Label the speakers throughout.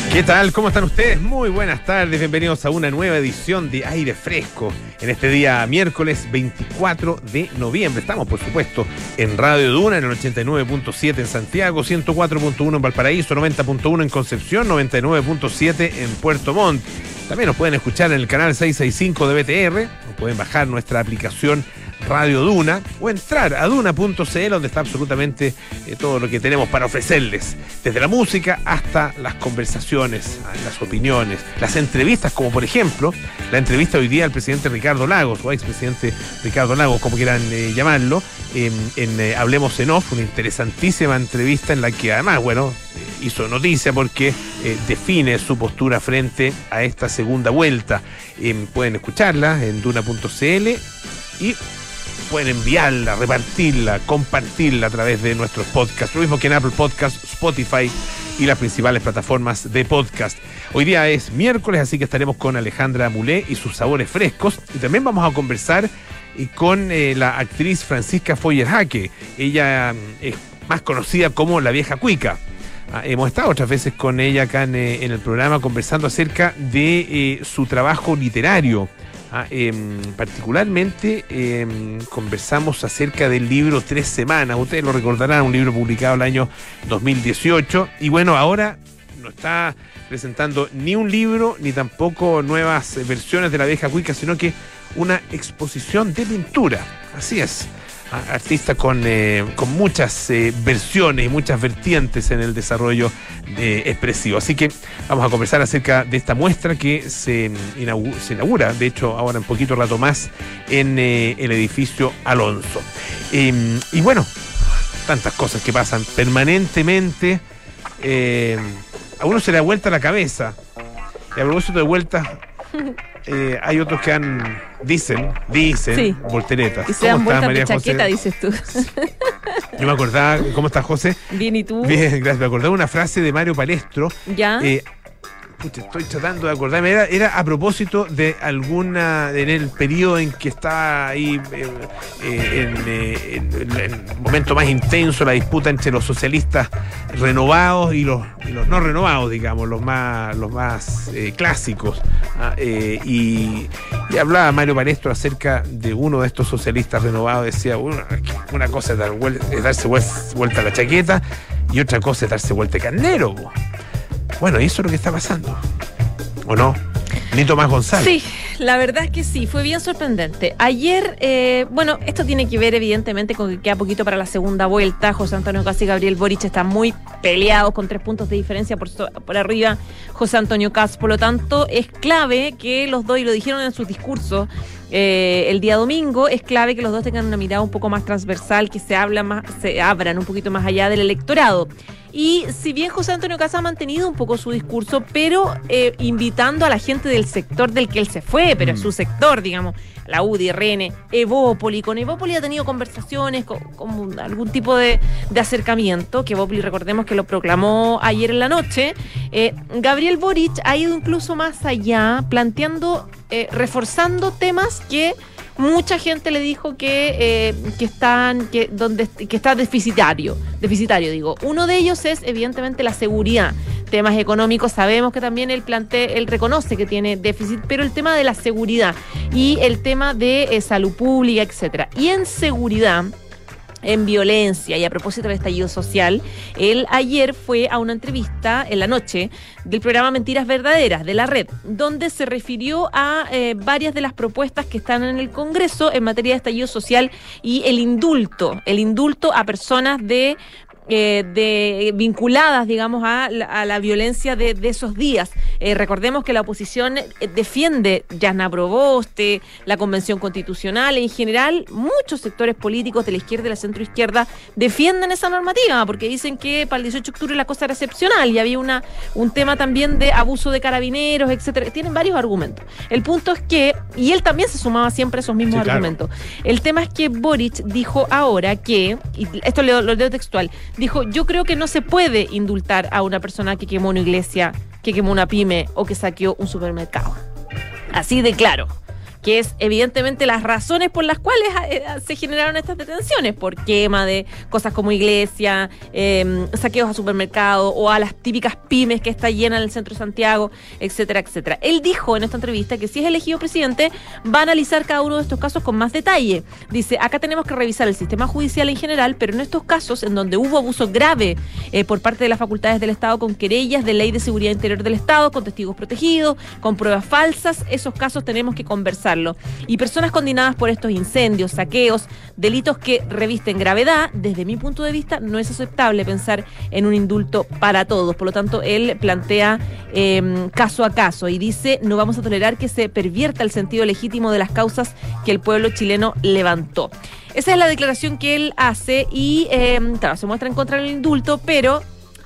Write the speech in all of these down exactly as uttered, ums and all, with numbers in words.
Speaker 1: ¿Qué tal? ¿Cómo están ustedes? Muy buenas tardes, bienvenidos a una nueva edición de Aire Fresco en este día miércoles veinticuatro de noviembre. Estamos, por supuesto, en Radio Duna, en el ochenta y nueve punto siete en Santiago, ciento cuatro punto uno en Valparaíso, noventa punto uno en Concepción, noventa y nueve punto siete en Puerto Montt. También nos pueden escuchar en el canal seiscientos sesenta y cinco de B T R, o pueden bajar nuestra aplicación Radio Duna o entrar a duna punto c l, donde está absolutamente eh, todo lo que tenemos para ofrecerles, desde la música hasta las conversaciones, las opiniones, las entrevistas, como por ejemplo la entrevista hoy día al presidente Ricardo Lagos, o expresidente Ricardo Lagos, como quieran eh, llamarlo, eh, en eh, Hablemos en Off, una interesantísima entrevista en la que además, bueno, eh, hizo noticia porque eh, define su postura frente a esta segunda vuelta. Eh, pueden escucharla en duna punto c l y pueden enviarla, repartirla, compartirla a través de nuestros podcasts, lo mismo que en Apple Podcasts, Spotify y las principales plataformas de podcast. Hoy día es miércoles, así que estaremos con Alejandra Mulé y sus sabores frescos, y también vamos a conversar con eh, la actriz Francisca Foyer-Jaque. Ella es más conocida como la Vieja Cuica. Ah, hemos estado otras veces con ella acá en, eh, en el programa conversando acerca de eh, su trabajo literario. Ah, eh, particularmente eh, conversamos acerca del libro Tres Semanas. Ustedes lo recordarán, un libro publicado el año dos mil dieciocho. Y bueno, ahora no está presentando ni un libro ni tampoco nuevas versiones de La Vieja Cuica, sino que una exposición de pintura. Así es. Artista con, eh, con muchas eh, versiones y muchas vertientes en el desarrollo eh, expresivo. Así que vamos a conversar acerca de esta muestra que se, inaugura, se inaugura, de hecho, ahora en poquito rato más, en eh, el edificio Alonso. Eh, y bueno, tantas cosas que pasan permanentemente. Eh, a uno se le da vuelta la cabeza. Y a propósito de vuelta... Eh, hay otros que han, dicen, dicen, sí, volteretas.
Speaker 2: Y se dan vueltas de chaqueta, dices tú.
Speaker 1: Yo me acordaba, ¿cómo estás, José?
Speaker 2: Bien, ¿y tú?
Speaker 1: Bien, gracias. Me acordaba una frase de Mario Palestro.
Speaker 2: ¿Ya?
Speaker 1: Eh, Pucha, estoy tratando de acordarme, era, era a propósito de alguna, en el periodo en que estaba ahí, eh, eh, en, eh, en, en el momento más intenso, la disputa entre los socialistas renovados y los, y los no renovados, digamos, los más, los más eh, clásicos. Ah, eh, y, y hablaba Mario Palestro acerca de uno de estos socialistas renovados, decía, una, una cosa es, dar vuelta, es darse vuelta a la chaqueta y otra cosa es darse vuelta de carnero. Bueno, y eso es lo que está pasando, ¿o no? Ni Tomás González.
Speaker 2: Sí, la verdad es que sí, fue bien sorprendente. Ayer, eh, bueno, esto tiene que ver evidentemente con que queda poquito para la segunda vuelta. José Antonio Kast y Gabriel Boric están muy peleados con tres puntos de diferencia por, por arriba José Antonio Kast. Por lo tanto, es clave que los dos, y lo dijeron en sus discursos, Eh, el día domingo, es clave que los dos tengan una mirada un poco más transversal, que se habla más, se abran un poquito más allá del electorado. Y si bien José Antonio Kast ha mantenido un poco su discurso, pero eh, invitando a la gente del sector del que él se fue, pero es su sector, digamos, la U D I, R N, Evópoli. Con Evópoli ha tenido conversaciones, con, con algún tipo de, de acercamiento, que Evópoli, recordemos que lo proclamó ayer en la noche. Eh, Gabriel Boric ha ido incluso más allá, planteando, eh, reforzando temas que mucha gente le dijo que, eh, que están, que, donde, que está deficitario, deficitario digo. Uno de ellos es evidentemente la seguridad. Temas económicos, sabemos que también él plantea, él reconoce que tiene déficit, pero el tema de la seguridad y el tema de eh, salud pública, etcétera. Y en seguridad, en violencia y a propósito del estallido social, él ayer fue a una entrevista en la noche del programa Mentiras Verdaderas de la Red, donde se refirió a eh, varias de las propuestas que están en el Congreso en materia de estallido social y el indulto, el indulto a personas de Eh, de vinculadas, digamos, a la, a la violencia de, de esos días. Eh, recordemos que la oposición eh, defiende Jasna Proboste, la Convención Constitucional, en general, muchos sectores políticos de la izquierda y la centroizquierda defienden esa normativa, porque dicen que para el dieciocho de octubre la cosa era excepcional y había una un tema también de abuso de carabineros, etcétera. Tienen varios argumentos. El punto es que, y él también se sumaba siempre a esos mismos sí, argumentos. Claro. El tema es que Boric dijo ahora que, y esto lo, lo leo textual, dijo, yo creo que no se puede indultar a una persona que quemó una iglesia, que quemó una pyme o que saqueó un supermercado. Así de claro. que es evidentemente las razones por las cuales eh, se generaron estas detenciones, por quema de cosas como iglesia, eh, saqueos a supermercados o a las típicas pymes que está llena en el centro de Santiago, etcétera, etcétera. Él dijo en esta entrevista que si es elegido presidente va a analizar cada uno de estos casos con más detalle. Dice, acá tenemos que revisar el sistema judicial en general, pero en estos casos en donde hubo abuso grave eh, por parte de las facultades del Estado con querellas de ley de seguridad interior del Estado, con testigos protegidos, con pruebas falsas, esos casos tenemos que conversarlo. Y personas condenadas por estos incendios, saqueos, delitos que revisten gravedad, desde mi punto de vista no es aceptable pensar en un indulto para todos. Por lo tanto, él plantea eh, caso a caso y dice, no vamos a tolerar que se pervierta el sentido legítimo de las causas que el pueblo chileno levantó. Esa es la declaración que él hace y, eh, claro, se muestra en contra del indulto, pero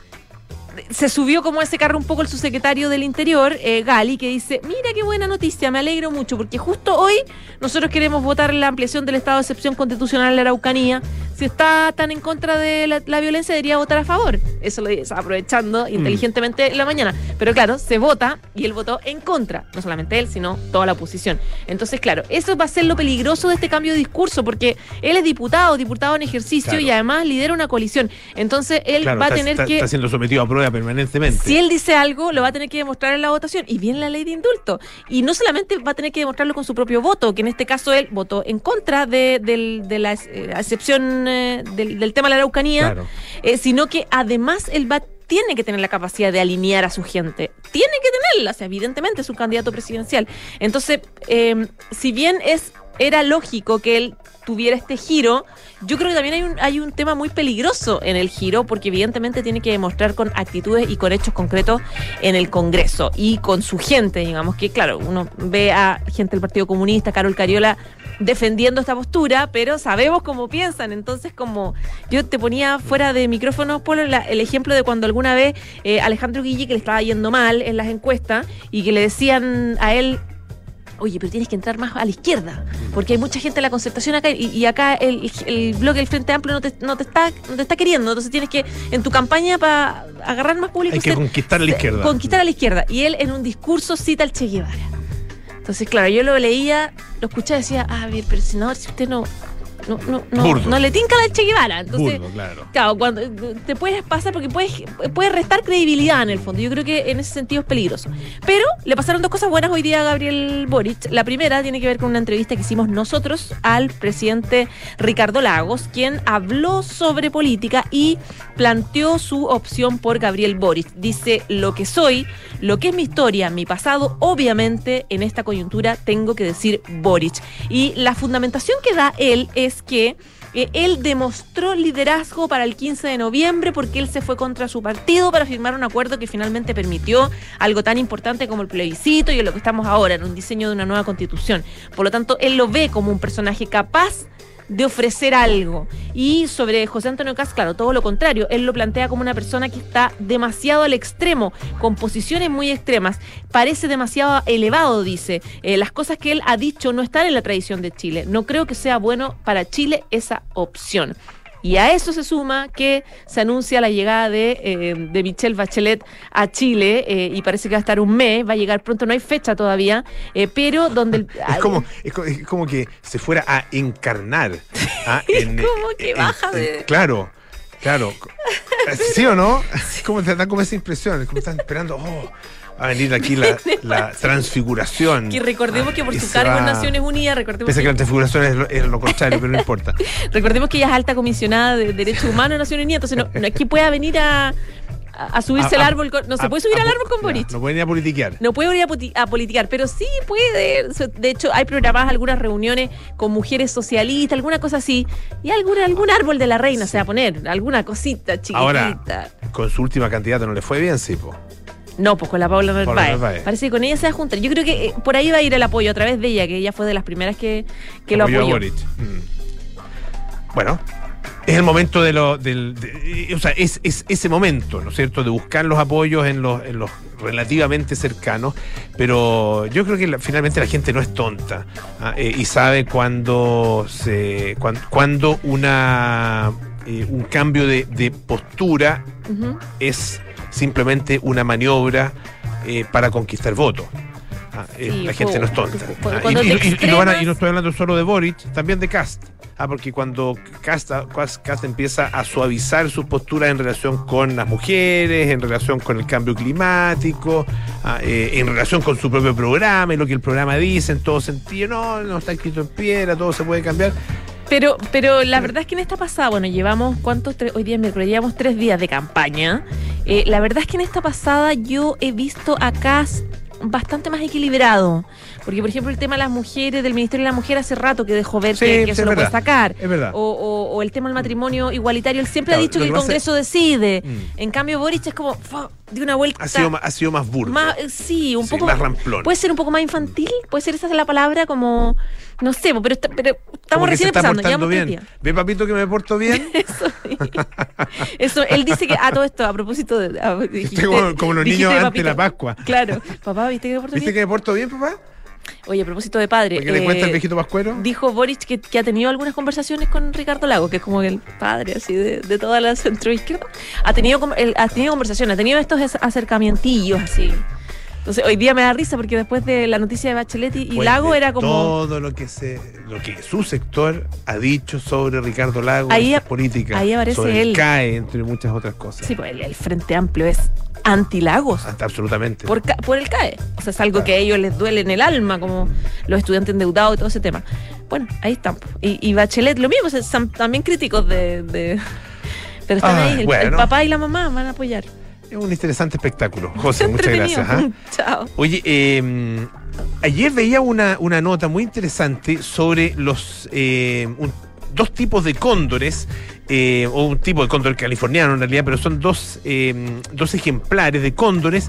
Speaker 2: se subió como ese carro un poco el subsecretario del Interior, eh, Gali, que dice, mira qué buena noticia, me alegro mucho, porque justo hoy nosotros queremos votar la ampliación del estado de excepción constitucional en la Araucanía. Si está tan en contra de la, la violencia, debería votar a favor. Eso lo dice, aprovechando inteligentemente mm. la mañana. Pero claro, se vota y él votó en contra. No solamente él, sino toda la oposición. Entonces, claro, eso va a ser lo peligroso de este cambio de discurso, porque él es diputado, diputado en ejercicio, claro, y además lidera una coalición. Entonces, él
Speaker 1: claro,
Speaker 2: va
Speaker 1: está,
Speaker 2: a tener
Speaker 1: está,
Speaker 2: que...
Speaker 1: Está siendo sometido a prueba permanentemente.
Speaker 2: Si él dice algo, lo va a tener que demostrar en la votación. Y viene la ley de indulto. Y no solamente va a tener que demostrarlo con su propio voto, que en este caso él votó en contra de, de, de la eh, excepción eh, del, del tema de la Araucanía, claro, eh, sino que además él va tiene que tener la capacidad de alinear a su gente. Tiene que tenerla, o sea, evidentemente es un candidato presidencial. Entonces, eh, si bien es era lógico que él tuviera este giro, yo creo que también hay un, hay un tema muy peligroso en el giro, porque evidentemente tiene que demostrar con actitudes y con hechos concretos en el Congreso y con su gente, digamos, que claro, uno ve a gente del Partido Comunista, Carol Cariola, defendiendo esta postura, pero sabemos cómo piensan. Entonces, como yo te ponía fuera de micrófono, Polo, la, el ejemplo de cuando alguna vez eh, Alejandro Guille, que le estaba yendo mal en las encuestas y que le decían a él, oye, pero tienes que entrar más a la izquierda, porque hay mucha gente en la concertación acá y, y acá el, el bloque del Frente Amplio no te, no, te está, no te está queriendo, entonces tienes que, en tu campaña, para agarrar más público,
Speaker 1: hay que ser, conquistar a la izquierda.
Speaker 2: Conquistar a la izquierda. Y él en un discurso cita al Che Guevara. Entonces, claro, yo lo leía, lo escuchaba y decía, ah, bien, pero senador, si usted no... No, no, no, no le tinca al Che Guevara. Entonces,
Speaker 1: Burdo, claro.
Speaker 2: claro, cuando te puedes pasar, porque puedes, puedes restar credibilidad en el fondo. Yo creo que en ese sentido es peligroso. Pero le pasaron dos cosas buenas hoy día a Gabriel Boric. La primera tiene que ver con una entrevista que hicimos nosotros al presidente Ricardo Lagos, quien habló sobre política y planteó su opción por Gabriel Boric. Dice, lo que soy, lo que es mi historia, mi pasado, obviamente en esta coyuntura tengo que decir Boric. Y la fundamentación que da él es que eh, él demostró liderazgo para el quince de noviembre porque él se fue contra su partido para firmar un acuerdo que finalmente permitió algo tan importante como el plebiscito y en lo que estamos ahora, en un diseño de una nueva constitución. Por lo tanto, él lo ve como un personaje capaz de ofrecer algo. Y sobre José Antonio Kast, claro, todo lo contrario. Él lo plantea como una persona que está demasiado al extremo, con posiciones muy extremas. Parece demasiado elevado, dice. Eh, las cosas que él ha dicho no están en la tradición de Chile. No creo que sea bueno para Chile esa opción. Y a eso se suma que se anuncia la llegada de, eh, de Michelle Bachelet a Chile, eh, y parece que va a estar un mes, va a llegar pronto, no hay fecha todavía, eh, pero donde... El,
Speaker 1: es, como, es, como, es como que se fuera a encarnar. ¿Ah?
Speaker 2: En, es como que en, baja en, de...
Speaker 1: Claro, claro. ¿Sí o no? Sí. Como te da como esa impresión, como están esperando, oh... a venir aquí la, la transfiguración.
Speaker 2: Que recordemos ah, que por su cargo va... en Naciones Unidas, recordemos
Speaker 1: Pese
Speaker 2: que...
Speaker 1: que la transfiguración es lo, es lo contrario, pero no importa.
Speaker 2: Recordemos que ella es alta comisionada de Derechos Humanos de Naciones Unidas, entonces no, no es que pueda venir a, a subirse a, al árbol, con, no a, se puede subir a, al árbol con
Speaker 1: no,
Speaker 2: Boric.
Speaker 1: No puede ir a politiquear.
Speaker 2: No puede ir a, poti- a politiquear, pero sí puede. De hecho, hay programadas algunas reuniones con mujeres socialistas, alguna cosa así, y algún, algún árbol de la reina sí. se va a poner, alguna cosita chiquitita.
Speaker 1: Ahora, con su última candidata no le fue bien, sí, po.
Speaker 2: No, pues con la Paula Narváez. Parece que con ella se va a juntar. Yo creo que eh, por ahí va a ir el apoyo a través de ella, que ella fue de las primeras que, que lo apoyó. A Boric.
Speaker 1: Mm. Bueno, es el momento de lo, del, de, o sea, es, es ese momento, ¿no es cierto?, de buscar los apoyos en los, en los relativamente cercanos, pero yo creo que la, finalmente la gente no es tonta, ¿ah? eh, y sabe cuando se, cuando, cuando una eh, un cambio de, de postura uh-huh. es simplemente una maniobra eh, para conquistar votos. Ah, eh,
Speaker 2: Sí,
Speaker 1: la gente
Speaker 2: fue-
Speaker 1: no es tonta.
Speaker 2: fue-
Speaker 1: Ah,
Speaker 2: cuando
Speaker 1: y,
Speaker 2: te
Speaker 1: y- y lo van a- y
Speaker 2: extremas-
Speaker 1: no estoy hablando solo de Boric, también de Kast. Ah, porque cuando Kast, Kast empieza a suavizar sus posturas en relación con las mujeres, en relación con el cambio climático, ah, eh, en relación con su propio programa y lo que el programa dice en todo sentido, no, no está escrito en piedra, todo se puede cambiar.
Speaker 2: Pero, pero la verdad es que en esta pasada, bueno, llevamos, ¿cuántos? Tres- hoy día es miércoles, llevamos tres días de campaña. Eh, la verdad es que en esta pasada yo he visto acá bastante más equilibrado. Porque, por ejemplo, el tema de las mujeres, del Ministerio de la Mujer, hace rato que dejó ver
Speaker 1: Sí,
Speaker 2: que, que
Speaker 1: sí,
Speaker 2: se
Speaker 1: es
Speaker 2: lo puede
Speaker 1: verdad.
Speaker 2: sacar.
Speaker 1: Es verdad.
Speaker 2: O, o- o el tema del matrimonio igualitario, él siempre
Speaker 1: Claro,
Speaker 2: ha dicho
Speaker 1: lo
Speaker 2: que el
Speaker 1: que pasa-
Speaker 2: Congreso decide.
Speaker 1: Mm.
Speaker 2: En cambio, Boric es como, ¡fua! De una vuelta.
Speaker 1: Ha sido más, ha sido más burdo.
Speaker 2: más- eh, sí, un
Speaker 1: Sí,
Speaker 2: poco
Speaker 1: más ramplón.
Speaker 2: Puede ser un poco más infantil, puede ser esa es la palabra, como, no sé, pero, está- pero
Speaker 1: Como
Speaker 2: estamos
Speaker 1: que se
Speaker 2: recién
Speaker 1: está
Speaker 2: empezando,
Speaker 1: portando
Speaker 2: llevamos tres
Speaker 1: bien.
Speaker 2: días.
Speaker 1: ¿Ve, papito, que me porto bien?
Speaker 2: Eso, sí. Eso, él dice que, a todo esto, a propósito de. a- dijiste-
Speaker 1: Estoy como, como los
Speaker 2: dijiste
Speaker 1: niños
Speaker 2: de
Speaker 1: ante
Speaker 2: papito.
Speaker 1: la Pascua.
Speaker 2: Claro, papá, ¿viste que me porto
Speaker 1: ¿Viste
Speaker 2: bien?
Speaker 1: que me porto bien, papá?
Speaker 2: Oye, a propósito de padre.
Speaker 1: ¿Para que le
Speaker 2: eh,
Speaker 1: cuenta el viejito pascuero?
Speaker 2: Dijo Boric que, que ha tenido algunas conversaciones con Ricardo Lago, que es como el padre así de, de toda la centroizquierda. Ha tenido, com- él ha tenido conversaciones, ha tenido estos as- acercamientillos así. Entonces, hoy día me da risa porque después de la noticia de Bachelet y, y
Speaker 1: Pues
Speaker 2: Lago
Speaker 1: de
Speaker 2: era como.
Speaker 1: todo lo que se lo que su sector ha dicho sobre Ricardo Lago
Speaker 2: Ahí
Speaker 1: y
Speaker 2: a-
Speaker 1: sus políticas,
Speaker 2: ahí aparece
Speaker 1: sobre el
Speaker 2: él.
Speaker 1: C A E, entre muchas otras cosas.
Speaker 2: Sí, pues el, el Frente Amplio es anti-Lagos.
Speaker 1: Hasta absolutamente.
Speaker 2: Por, ca- por el C A E. O sea, es algo que a ellos les duele en el alma, como los estudiantes endeudados y todo ese tema. Bueno, ahí están. Y, y Bachelet, lo mismo, o sea, son también críticos de. de- pero están
Speaker 1: Ay,
Speaker 2: ahí, el,
Speaker 1: bueno.
Speaker 2: el papá y la mamá van a apoyar.
Speaker 1: Es un interesante espectáculo. José, muchas
Speaker 2: Entretenido.
Speaker 1: gracias. ¿ah?
Speaker 2: Chao.
Speaker 1: Oye, eh, ayer veía una, una nota muy interesante sobre los eh, un- dos tipos de cóndores, eh, o un tipo de cóndor californiano en realidad, pero son dos, eh, dos ejemplares de cóndores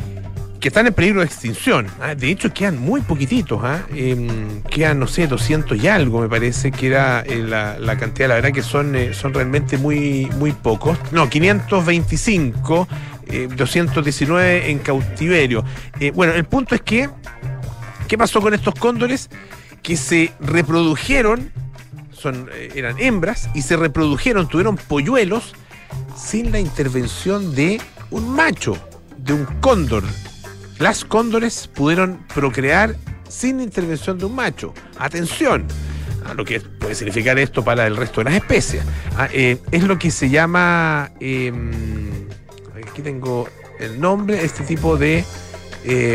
Speaker 1: que están en peligro de extinción. ¿ah? De hecho, quedan muy poquititos. ¿ah? Eh, quedan, no sé, doscientos y algo, me parece que era eh, la, la cantidad. La verdad que son, eh, son realmente muy, muy pocos. No, quinientos veinticinco, eh, doscientos diecinueve en cautiverio. Eh, bueno, el punto es que, ¿qué pasó con estos cóndores? Que se reprodujeron, son, eh, eran hembras, y se reprodujeron, tuvieron polluelos, sin la intervención de un macho, de un cóndor. Las cóndores pudieron procrear sin intervención de un macho. Atención a lo que puede significar esto para el resto de las especies. Ah, eh, es lo que se llama, eh, aquí tengo el nombre, este tipo de, eh,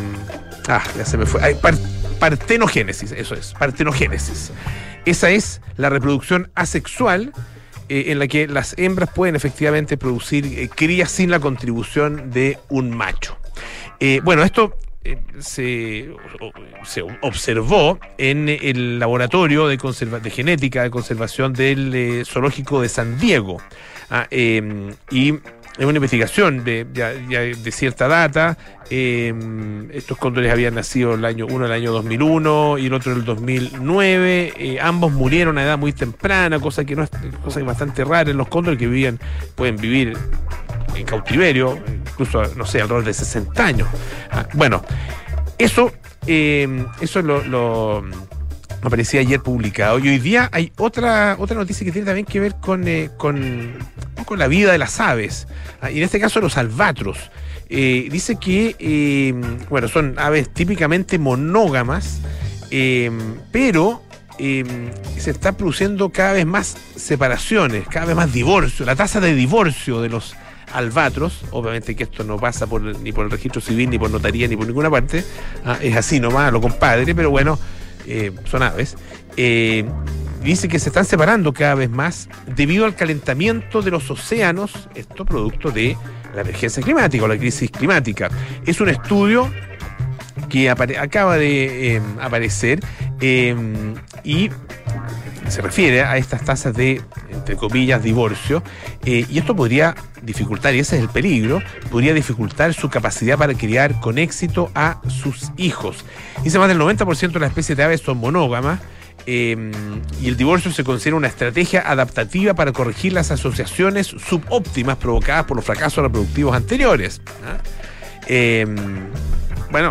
Speaker 1: ah, ya se me fue, Ay, par- partenogénesis, eso es, partenogénesis. Esa es la reproducción asexual, eh, en la que las hembras pueden efectivamente producir eh, crías sin la contribución de un macho. Eh, bueno, esto eh, se, o- se observó en el laboratorio de, conserva- de genética de conservación del eh, zoológico de San Diego. Ah, eh, y en una investigación de, ya- ya de cierta data, eh, estos cóndores habían nacido el año, uno en el año dos mil uno y el otro en el dos mil nueve. Eh, ambos murieron a edad muy temprana, cosa que no es cosa que es bastante rara en los cóndores, que vivían, pueden vivir en cautiverio, incluso, no sé, alrededor de sesenta años. Ah, bueno, eso, eh, eso lo, lo aparecía ayer publicado. Y hoy día hay otra, otra noticia que tiene también que ver con, eh, con, con la vida de las aves. Ah, y en este caso los albatros. Eh, dice que, eh, bueno, son aves típicamente monógamas, eh, pero eh, se están produciendo cada vez más separaciones, cada vez más divorcio. La tasa de divorcio de los albatros, obviamente que esto no pasa por, ni por el registro civil, ni por notaría, ni por ninguna parte, ah, es así nomás, lo compadre, pero bueno, eh, son aves. Eh, dice que se están separando cada vez más debido al calentamiento de los océanos, esto producto de la emergencia climática o la crisis climática. Es un estudio que apare- acaba de eh, aparecer eh, y se refiere a estas tasas de, entre comillas, divorcio, eh, y esto podría dificultar, y ese es el peligro, podría dificultar su capacidad para criar con éxito a sus hijos. Dice más del noventa por ciento de las especies de aves son monógamas, eh, y el divorcio se considera una estrategia adaptativa para corregir las asociaciones subóptimas provocadas por los fracasos reproductivos anteriores. ¿ah? Eh, bueno,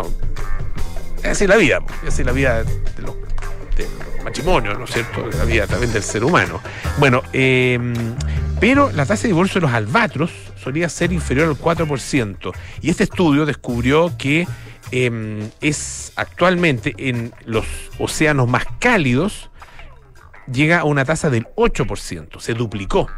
Speaker 1: es así la vida, es así la vida de los, de los matrimonios, ¿no es cierto? La vida también del ser humano. Bueno, eh, pero la tasa de divorcio de los albatros solía ser inferior al cuatro por ciento. Y este estudio descubrió que eh, es actualmente en los océanos más cálidos, llega a una tasa del ocho por ciento, se duplicó.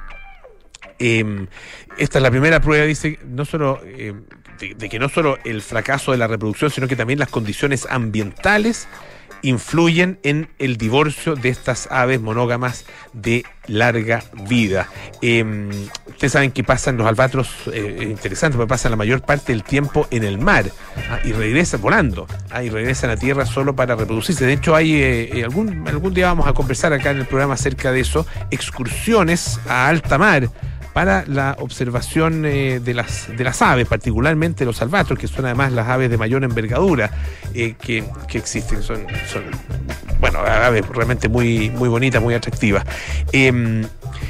Speaker 1: Eh, esta es la primera prueba, dice, no solo eh, de, de que no solo el fracaso de la reproducción, sino que también las condiciones ambientales influyen en el divorcio de estas aves monógamas de larga vida. Eh, ustedes saben que pasan los albatros, eh, es interesante, porque pasan la mayor parte del tiempo en el mar, ah, y regresan volando, ah, y regresan a tierra solo para reproducirse. De hecho, hay eh, algún, algún día vamos a conversar acá en el programa acerca de eso, excursiones a alta mar para la observación eh, de las de las aves, particularmente los albatros, que son además las aves de mayor envergadura eh, que, que existen. Son, son, bueno, aves realmente muy, muy bonitas, muy atractivas. Eh,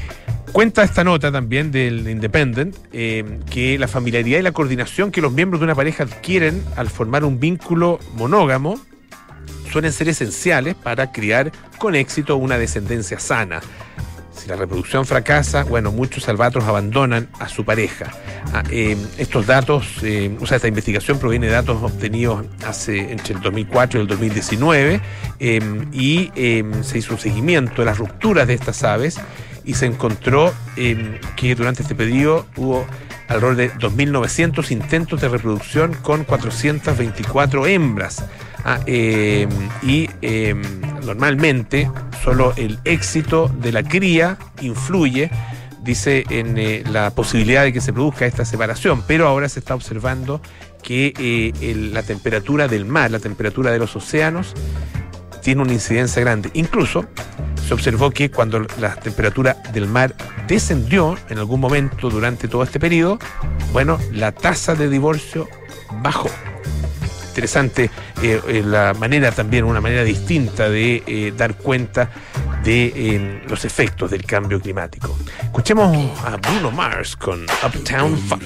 Speaker 1: Cuenta esta nota también del Independent eh, que la familiaridad y la coordinación que los miembros de una pareja adquieren al formar un vínculo monógamo suelen ser esenciales para criar con éxito una descendencia sana. Si la reproducción fracasa, bueno, muchos albatros abandonan a su pareja. Ah, eh, estos datos, eh, o sea, esta investigación proviene de datos obtenidos hace entre el dos mil cuatro y el dos mil diecinueve eh, y eh, se hizo un seguimiento de las rupturas de estas aves y se encontró eh, que durante este periodo hubo alrededor de dos mil novecientos intentos de reproducción con cuatrocientas veinticuatro hembras. Ah, eh, y eh, normalmente solo el éxito de la cría influye, dice, en eh, la posibilidad de que se produzca esta separación, pero ahora se está observando que eh, el, la temperatura del mar, la temperatura de los océanos, tiene una incidencia grande. Incluso se observó que cuando la temperatura del mar descendió en algún momento durante todo este periodo, bueno, la tasa de divorcio bajó. Interesante eh, eh, la manera también, una manera distinta de eh, dar cuenta de eh, los efectos del cambio climático. Escuchemos a Bruno Mars con Uptown Funk.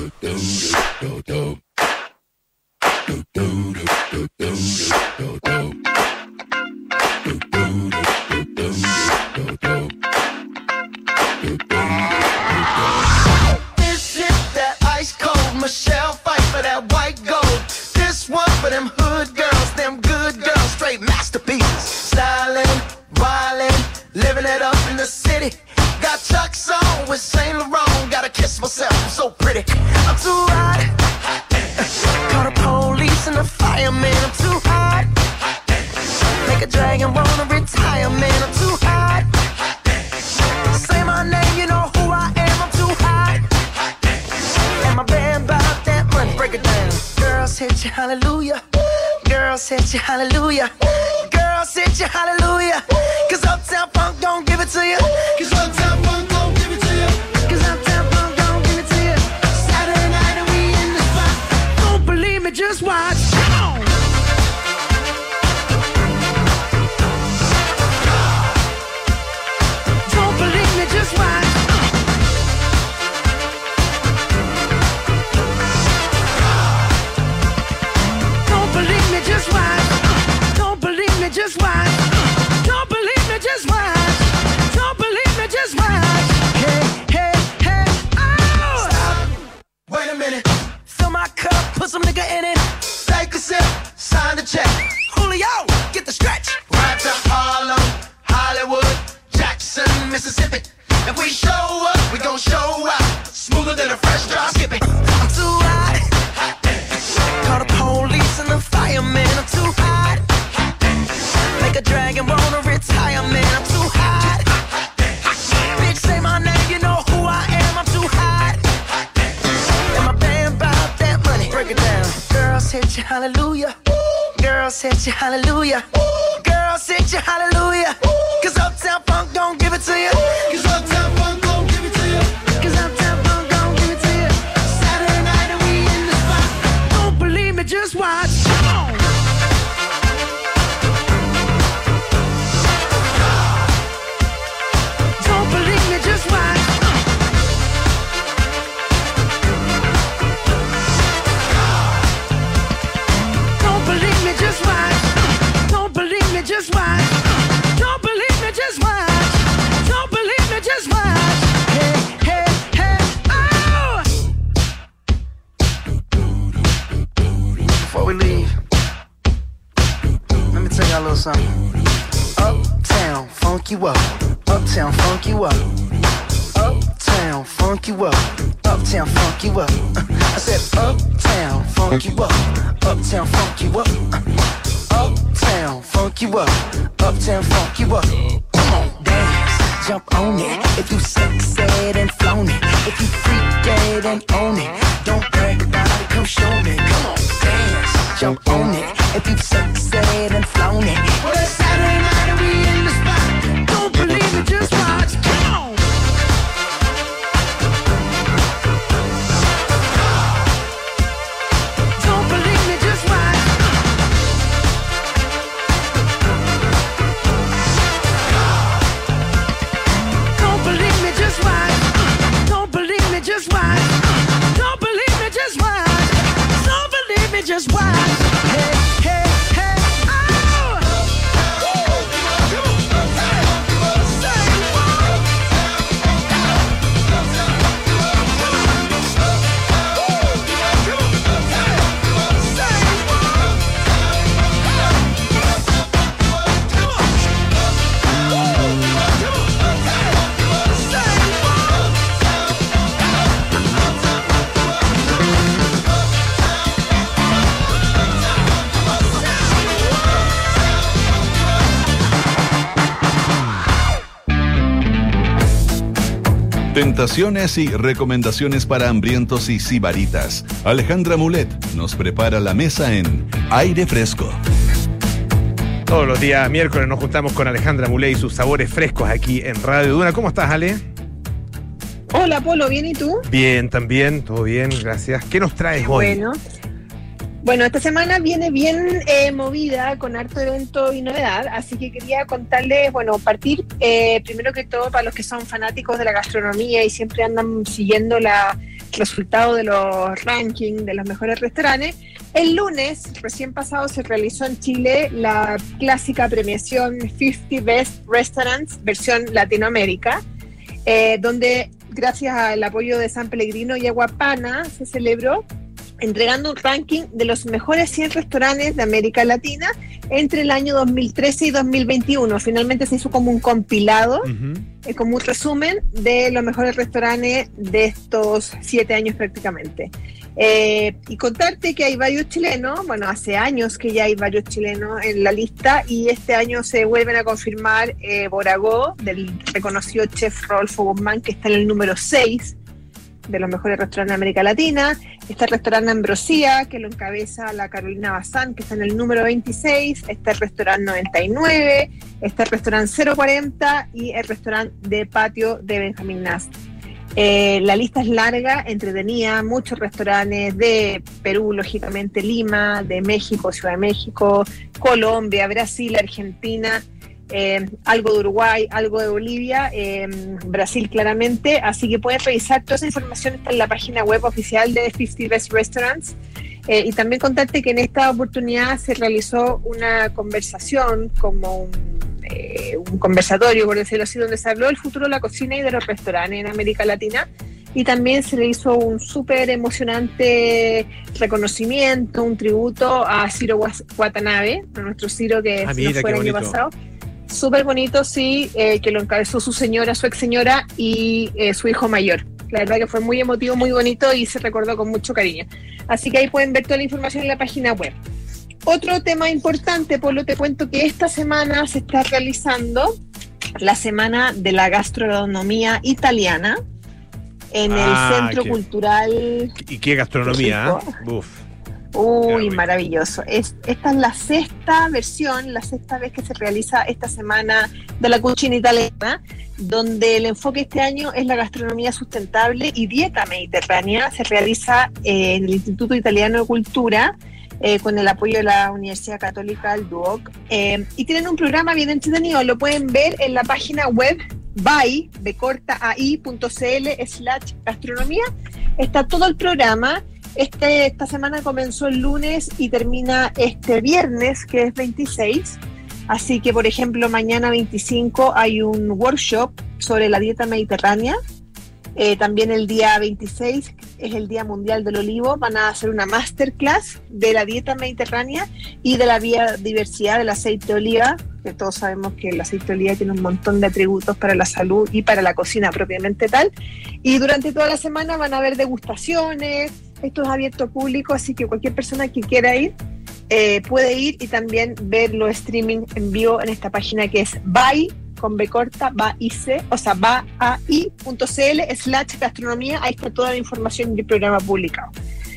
Speaker 3: This is that ice cold Michelle fight for that white gold. One for them hood girls, them good girls, straight masterpieces. Stylin', wildin', living it up in the city. Got Chuck's on with Saint Laurent. Gotta kiss myself, I'm so pretty. I'm too hot. Call the police and the fireman. I'm too hot. Make a dragon wanna retire, man. I'm too hot. Say my name, you know who I am. I'm too hot. And my band bought that money. Break it down. Girls hit you, hallelujah. Girls hit you, hallelujah. Girls hit you, hallelujah. Cause Uptown Funk don't give it to you. Cause Uptown Funk don't give it to you. Cause Uptown Funk don't give it to you. Saturday night and we in the spot. Don't believe me, just watch. Come on. Don't believe me, just watch. Just watch. Don't believe me, just watch. Don't believe me, just watch. Don't believe me, just watch. Hey, hey, hey, oh! Stop. Wait a minute. Fill my cup, put some nigga in it. Take a sip, sign the check. Julio, get the stretch. Right to Harlem, Hollywood, Jackson, Mississippi. If we show up, we gon' show out. Smoother than a fresh drop skipping. I'm too hot. Call the police and the fireman. I'm too hot. Make a dragon wanna retire, man. I'm too hot. Bitch, say my name, you know who I am. I'm too hot. And my band bought that money. Break it down. Girls hit you, hallelujah. Girls hit you, hallelujah. Girls hit you, hallelujah. Cause Uptown Funk don't give it to you. Cause Uptown Funk don't give it to you. Cause Uptown Funk don't give it to you. Saturday night and we in the spot. Don't believe me, just watch. Come on. Don't believe me, just watch. Don't believe me, just watch. Don't believe me, just watch. Don't believe me, just watch. Don't believe me, just watch. before we leave, let me tell y'all a little something. Uptown, funk you up. Uptown, funk you up. Uptown, funk you up. Uptown, funk you up. I said uptown, funk you up. Uptown, funk you up. Uptown, funk you up. Uptown, funk you up. Come on, dance, jump on it. If you sexed and flown it, if you freak dead and own it, don't brag about it, come show me. Come on, dance, jump on it. If you sexed and flown it, well, it's Saturday night and we in the spot. Don't believe it, just watch. Come on. Don't believe me, just watch. Don't believe me, just watch. Don't believe me, just watch. Don't believe me, just watch. Don't believe me, just watch. Hey, hey, hey, oh!
Speaker 4: Tentaciones y recomendaciones para hambrientos y sibaritas. Alejandra Mulet nos prepara la mesa en Aire Fresco.
Speaker 1: Todos los días miércoles nos juntamos con Alejandra Mulet y sus sabores frescos aquí en Radio Duna. ¿Cómo estás, Ale?
Speaker 5: Hola, Polo, ¿bien y tú?
Speaker 1: Bien, también, todo bien, gracias. ¿Qué nos traes hoy?
Speaker 5: Bueno, bueno, esta semana viene bien eh, movida, con harto evento y novedad, así que quería contarles, bueno, partir eh, primero que todo para los que son fanáticos de la gastronomía y siempre andan siguiendo la, el resultado de los rankings de los mejores restaurantes. El lunes, recién pasado, se realizó en Chile la clásica premiación cincuenta Best Restaurants, versión Latinoamérica, eh, donde gracias al apoyo de San Pellegrino y Aguapana se celebró entregando un ranking de los mejores cien restaurantes de América Latina entre el año dos mil trece y dos mil veintiuno. Finalmente se hizo como un compilado, uh-huh. eh, como un resumen de los mejores restaurantes de estos siete años prácticamente. Eh, y contarte que hay varios chilenos, bueno, hace años que ya hay varios chilenos en la lista y este año se vuelven a confirmar eh, Boragó, del reconocido chef Rodolfo Guzmán, que está en el número seis de los mejores restaurantes de América Latina. Está el restaurante Ambrosía, que lo encabeza la Carolina Bazán, que está en el número veintiséis. Está el restaurante noventa y nueve, está el restaurante cero cuarenta y el restaurante de patio de Benjamín Nast. Eh, la lista es larga, entretenida, muchos restaurantes de Perú, lógicamente Lima, de México, Ciudad de México, Colombia, Brasil, Argentina, eh, algo de Uruguay, algo de Bolivia, eh, Brasil claramente, así que pueden revisar toda esa información, está en la página web oficial de cincuenta Best Restaurants. Eh, y también contarte que en esta oportunidad se realizó una conversación, como un, eh, un conversatorio, por decirlo así, donde se habló del futuro de la cocina y de los restaurantes en América Latina, y también se le hizo un súper emocionante reconocimiento, un tributo a Ciro Watanabe, a nuestro Ciro que
Speaker 1: ah,
Speaker 5: se nos fue el año pasado. Súper bonito, sí, eh, que lo encabezó su señora, su ex señora y eh, su hijo mayor. La verdad que fue muy emotivo, muy bonito y se recordó con mucho cariño. Así que ahí pueden ver toda la información en la página web. Otro tema importante, Polo, te cuento que esta semana se está realizando la Semana de la Gastronomía Italiana en ah, el Centro
Speaker 1: qué,
Speaker 5: Cultural.
Speaker 1: ¿Y qué gastronomía? ¿eh? Uf.
Speaker 5: Uy, maravilloso. Es, esta es la sexta versión, la sexta vez que se realiza esta Semana de la Cucina Italiana, donde el enfoque este año es la gastronomía sustentable y dieta mediterránea. Se realiza eh, en el Instituto Italiano de Cultura, eh, con el apoyo de la Universidad Católica del Duoc, eh, y tienen un programa bien entretenido. Lo pueden ver en la página web by, de corta ai punto cl slash gastronomía. Está todo el programa. Este, esta semana comenzó el lunes y termina este viernes, que es veintiséis. Así que, por ejemplo, mañana veinticinco hay un workshop sobre la dieta mediterránea. Eh, también el día veintiséis es el Día Mundial del Olivo, van a hacer una masterclass de la dieta mediterránea y de la biodiversidad del aceite de oliva, que todos sabemos que el aceite de oliva tiene un montón de atributos para la salud y para la cocina propiamente tal. Y durante toda la semana van a haber degustaciones, esto es abierto al público, así que cualquier persona que quiera ir eh, puede ir y también ver los streaming en vivo en esta página que es Bai, con B corta, bai, o sea, bai.cl slash gastronomía, ahí está toda la información del programa publicado.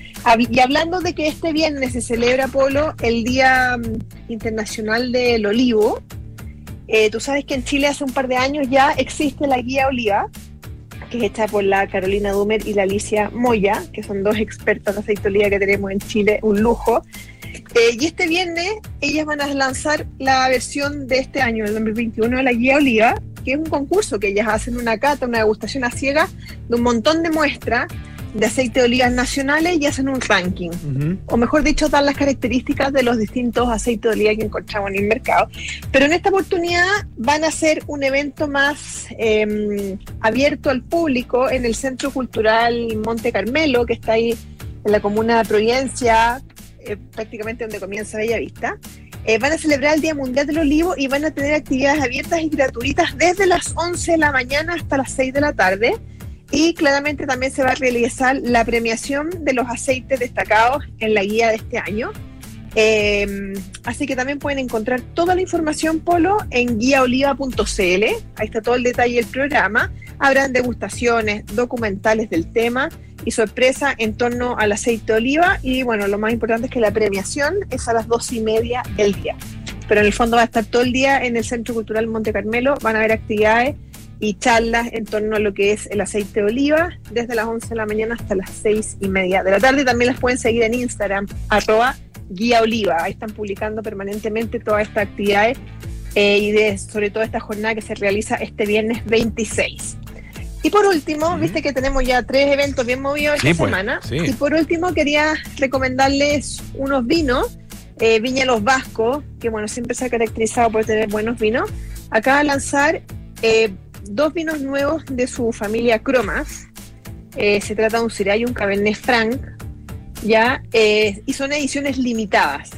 Speaker 5: Y hablando de que este viernes se celebra, Polo, el Día Internacional del Olivo, eh, tú sabes que en Chile hace un par de años ya existe la guía Oliva, que es hecha por la Carolina Dumer y la Alicia Moya, que son dos expertas de aceite de oliva que tenemos en Chile, un lujo. Eh, y este viernes ellas van a lanzar la versión de este año, el dos mil veintiuno, de la guía Oliva, que es un concurso que ellas hacen una cata, una degustación a ciegas de un montón de muestras de aceite de olivas nacionales y hacen un ranking, uh-huh. o mejor dicho, dan las características de los distintos aceites de oliva que encontramos en el mercado. Pero en esta oportunidad van a hacer un evento más eh, abierto al público en el Centro Cultural Monte Carmelo, que está ahí en la comuna de Providencia, eh, prácticamente donde comienza Bellavista. Eh, van a celebrar el Día Mundial del Olivo y van a tener actividades abiertas y gratuitas desde las once de la mañana hasta las seis de la tarde. Y claramente también se va a realizar la premiación de los aceites destacados en la guía de este año. Eh, así que también pueden encontrar toda la información, Polo, en guía oliva punto c l. Ahí está todo el detalle del programa. Habrán degustaciones, documentales del tema y sorpresa en torno al aceite de oliva. Y bueno, lo más importante es que la premiación es a las doce y media del día. Pero en el fondo va a estar todo el día en el Centro Cultural Monte Carmelo. Van a haber actividades y charlas en torno a lo que es el aceite de oliva, desde las once de la mañana hasta las seis y media de la tarde. También las pueden seguir en Instagram, arroba guía oliva. Ahí están publicando permanentemente todas estas actividades eh, y de, sobre todo esta jornada que se realiza este viernes veintiséis. Y por último, uh-huh. viste que tenemos ya tres eventos bien movidos esta sí, pues, semana. Sí. Y por último quería recomendarles unos vinos, eh, Viña Los Vascos, que bueno, siempre se ha caracterizado por tener buenos vinos. Acaba de lanzar eh, dos vinos nuevos de su familia Cromas. Eh, se trata de un Syrah y un Cabernet Franc, ya, eh, y son ediciones limitadas.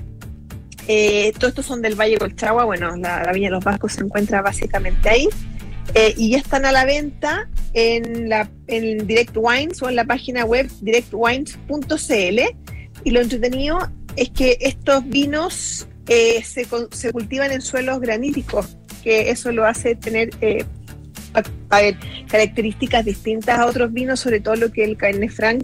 Speaker 5: Eh, todos estos son del Valle Colchagua. Bueno, la, la Viña de los Vascos se encuentra básicamente ahí, eh, y ya están a la venta en, la, en Direct Wines o en la página web direct wines punto c l. Y lo entretenido es que estos vinos eh, se, se cultivan en suelos graníticos, que eso lo hace tener eh, A, a ver, características distintas a otros vinos, sobre todo lo que el Cabernet Franc,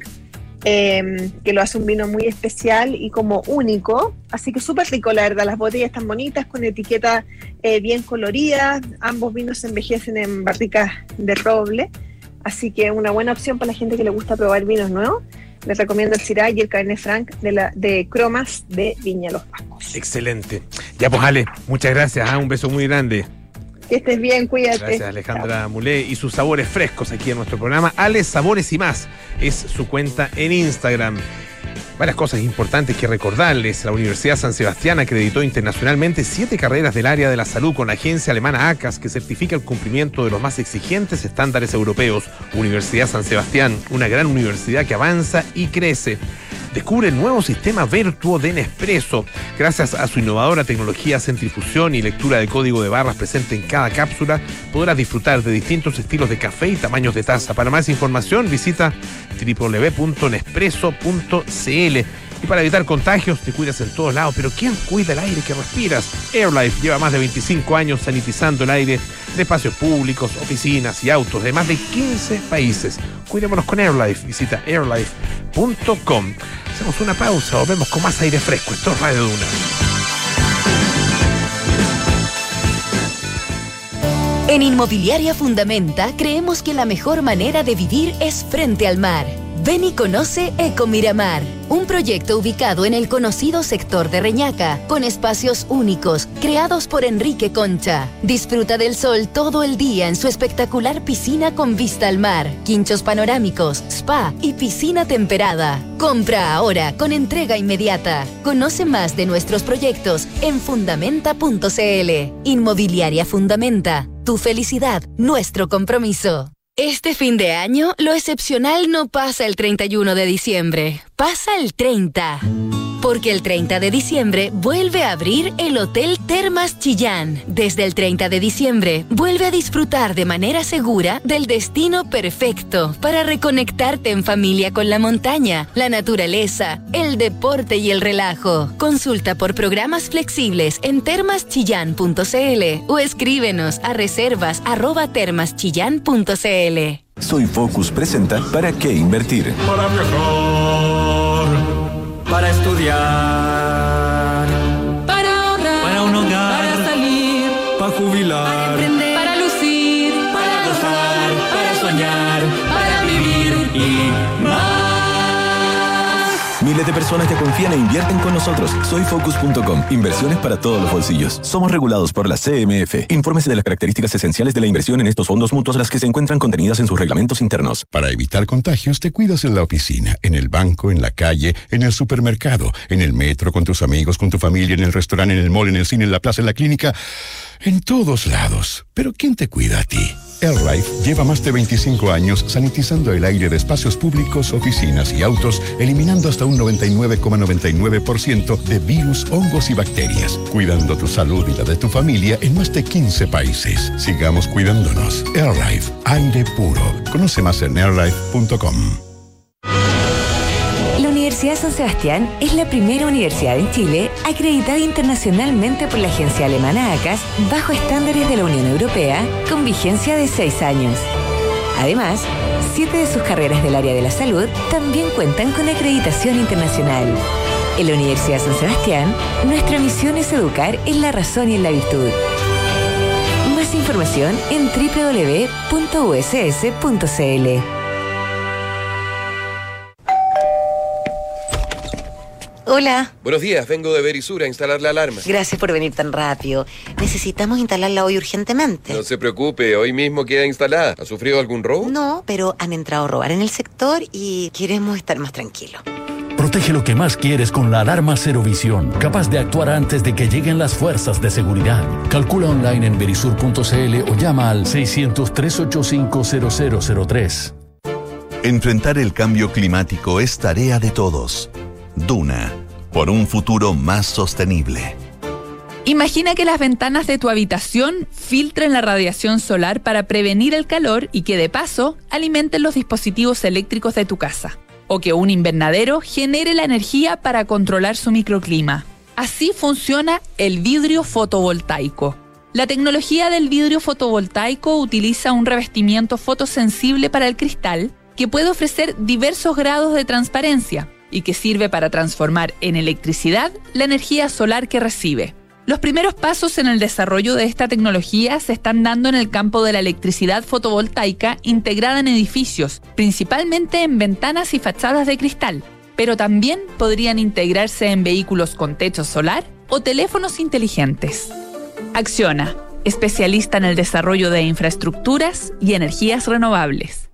Speaker 5: eh, que lo hace un vino muy especial y como único, así que súper rico, la verdad. Las botellas están bonitas, con etiquetas eh, bien coloridas. Ambos vinos se envejecen en barricas de roble, así que una buena opción para la gente que le gusta probar vinos nuevos. Les recomiendo el Syrah y el Cabernet Franc de, la, de Cromas de Viña Los Vascos.
Speaker 1: Excelente. Ya pues, Ale, muchas gracias, ¿eh? Un beso muy grande.
Speaker 5: Que estés bien, cuídate.
Speaker 1: Gracias, Alejandra Chao. Mulet, y sus sabores frescos aquí en nuestro programa. Ale Sabores y Más es su cuenta en Instagram. Varias cosas importantes que recordarles. La Universidad San Sebastián acreditó internacionalmente siete carreras del área de la salud con la agencia alemana A C A S, que certifica el cumplimiento de los más exigentes estándares europeos. Universidad San Sebastián, una gran universidad que avanza y crece. Descubre el nuevo sistema Vertuo de Nespresso. Gracias a su innovadora tecnología centrifusión y lectura de código de barras presente en cada cápsula, podrás disfrutar de distintos estilos de café y tamaños de taza. Para más información, visita doble u doble u doble u punto nespresso punto c l. Y para evitar contagios, te cuidas en todos lados. Pero ¿quién cuida el aire que respiras? AirLife lleva más de veinticinco años sanitizando el aire de espacios públicos, oficinas y autos de más de quince países. Cuidémonos con AirLife. Visita airlife punto com. Hacemos una pausa, volvemos con más aire fresco. Esto es Radio Duna.
Speaker 6: En Inmobiliaria Fundamenta creemos que la mejor manera de vivir es frente al mar. Ven y conoce Eco Miramar, un proyecto ubicado en el conocido sector de Reñaca, con espacios únicos, creados por Enrique Concha. Disfruta del sol todo el día en su espectacular piscina con vista al mar, quinchos panorámicos, spa y piscina temperada. Compra ahora con entrega inmediata. Conoce más de nuestros proyectos en fundamenta punto c l. Inmobiliaria Fundamenta, tu felicidad, nuestro compromiso. Este fin de año, lo excepcional no pasa el treinta y uno de diciembre, pasa el treinta. Porque el treinta de diciembre vuelve a abrir el Hotel Termas Chillán. Desde el treinta de diciembre, vuelve a disfrutar de manera segura del destino perfecto para reconectarte en familia con la montaña, la naturaleza, el deporte y el relajo. Consulta por programas flexibles en termas chillán punto c l o escríbenos a reservas arroba termas chillán punto c l.
Speaker 7: Soy Focus presenta ¿Para qué invertir?
Speaker 8: Para viajar, para estudiar,
Speaker 9: para ahorrar,
Speaker 8: para un hogar,
Speaker 9: para salir,
Speaker 8: para jubilar,
Speaker 9: para emprender, para lucir,
Speaker 8: para gozar, para soñar, para vivir y más.
Speaker 7: Miles de personas que confían e invierten con nosotros. Soy Focus punto com. Inversiones para todos los bolsillos. Somos regulados por la C M F. Infórmese de las características esenciales de la inversión en estos fondos mutuos, las que se encuentran contenidas en sus reglamentos internos.
Speaker 10: Para evitar contagios, te cuidas en la oficina, en el banco, en la calle, en el supermercado, en el metro, con tus amigos, con tu familia, en el restaurante, en el mall, en el cine, en la plaza, en la clínica, en todos lados. Pero ¿quién te cuida a ti? AirLife lleva más de veinticinco años sanitizando el aire de espacios públicos, oficinas y autos, eliminando hasta un noventa y nueve coma noventa y nueve por ciento de virus, hongos y bacterias, cuidando tu salud y la de tu familia en más de quince países. Sigamos cuidándonos. AirLife, aire puro. Conoce más en airlife punto com.
Speaker 11: La Universidad San Sebastián es la primera universidad en Chile acreditada internacionalmente por la agencia alemana A C A S bajo estándares de la Unión Europea con vigencia de seis años. Además, siete de sus carreras del área de la salud también cuentan con acreditación internacional. En la Universidad San Sebastián, nuestra misión es educar en la razón y en la virtud. Más información en doble u doble u doble u punto u s s punto c l.
Speaker 12: Hola.
Speaker 13: Buenos días, vengo de Verisur a instalar la alarma.
Speaker 12: Gracias por venir tan rápido. Necesitamos instalarla hoy urgentemente.
Speaker 13: No se preocupe, hoy mismo queda instalada. ¿Ha sufrido algún robo?
Speaker 12: No, pero han entrado a robar en el sector y queremos estar más tranquilos.
Speaker 14: Protege lo que más quieres con la alarma Cero Visión, capaz de actuar antes de que lleguen las fuerzas de seguridad. Calcula online en verisur punto c l o llama al seiscientos, trescientos ochenta y cinco, cero cero cero tres.
Speaker 4: Enfrentar el cambio climático es tarea de todos. Duna, por un futuro más sostenible.
Speaker 15: Imagina que las ventanas de tu habitación filtren la radiación solar para prevenir el calor y que de paso alimenten los dispositivos eléctricos de tu casa. O que un invernadero genere la energía para controlar su microclima. Así funciona el vidrio fotovoltaico. La tecnología del vidrio fotovoltaico utiliza un revestimiento fotosensible para el cristal que puede ofrecer diversos grados de transparencia y que sirve para transformar en electricidad la energía solar que recibe. Los primeros pasos en el desarrollo de esta tecnología se están dando en el campo de la electricidad fotovoltaica integrada en edificios, principalmente en ventanas y fachadas de cristal, pero también podrían integrarse en vehículos con techo solar o teléfonos inteligentes. Acciona, especialista en el desarrollo de infraestructuras y energías renovables.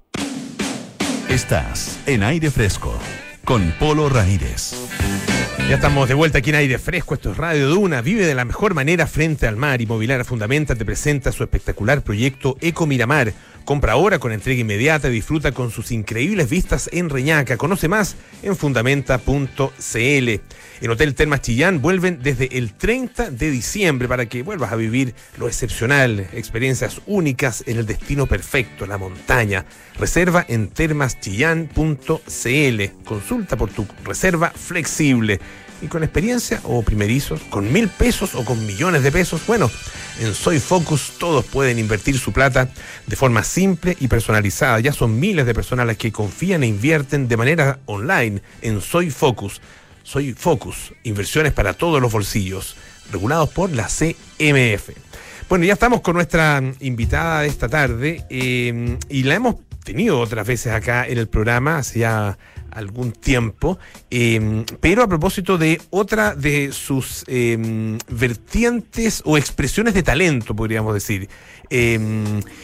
Speaker 4: Estás en Aire Fresco con Polo Ramírez.
Speaker 1: Ya estamos de vuelta aquí en Aire Fresco. Esto es Radio Duna. Vive de la mejor manera frente al mar. Inmobiliaria Fundamenta te presenta su espectacular proyecto Eco Miramar. Compra ahora con entrega inmediata y disfruta con sus increíbles vistas en Reñaca. Conoce más en fundamenta punto c l. En Hotel Termas Chillán vuelven desde el treinta de diciembre para que vuelvas a vivir lo excepcional, experiencias únicas en el destino perfecto, la montaña. Reserva en termas chillán punto c l. Consulta por tu reserva flexible. Y con experiencia o primerizos, con mil pesos o con millones de pesos, bueno, en Soy Focus todos pueden invertir su plata de forma simple y personalizada. Ya son miles de personas las que confían e invierten de manera online en Soy Focus. Soy Focus, inversiones para todos los bolsillos, regulados por la C M F. Bueno, ya estamos con nuestra invitada de esta tarde eh, y la hemos tenido otras veces acá en el programa, hace ya algún tiempo, eh, pero a propósito de otra de sus eh, vertientes o expresiones de talento, podríamos decir. Eh,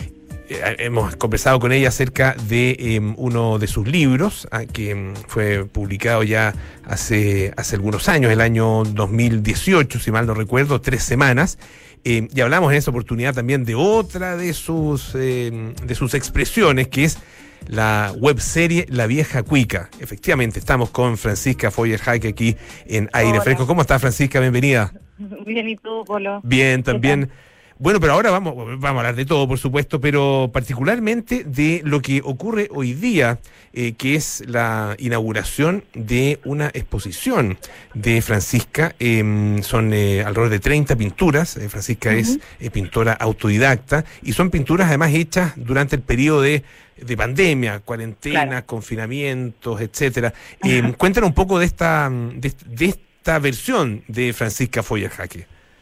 Speaker 1: eh, hemos conversado con ella acerca de eh, uno de sus libros, ah, que um, fue publicado ya hace, hace algunos años, el año dos mil dieciocho, si mal no recuerdo, Tres Semanas. Eh, y hablamos en esa oportunidad también de otra de sus, eh, de sus expresiones, que es la webserie La Vieja Cuica. Efectivamente, estamos con Francisca Foyer-Jacke aquí en Aire
Speaker 16: Hola.
Speaker 1: Fresco. ¿Cómo estás, Francisca? Bienvenida.
Speaker 16: Bien, ¿y tú, Polo?
Speaker 1: Bien, también. Bueno, pero ahora vamos, vamos a hablar de todo, por supuesto, pero particularmente de lo que ocurre hoy día, eh, que es la inauguración de una exposición de Francisca. Eh, son eh, alrededor de treinta pinturas. Eh, Francisca uh-huh. es eh, pintora autodidacta y son pinturas además hechas durante el periodo de, de pandemia, cuarentena, claro. confinamientos, etcétera. Eh, cuéntanos un poco de esta, de, de esta versión de Francisca Foyer-Jacke.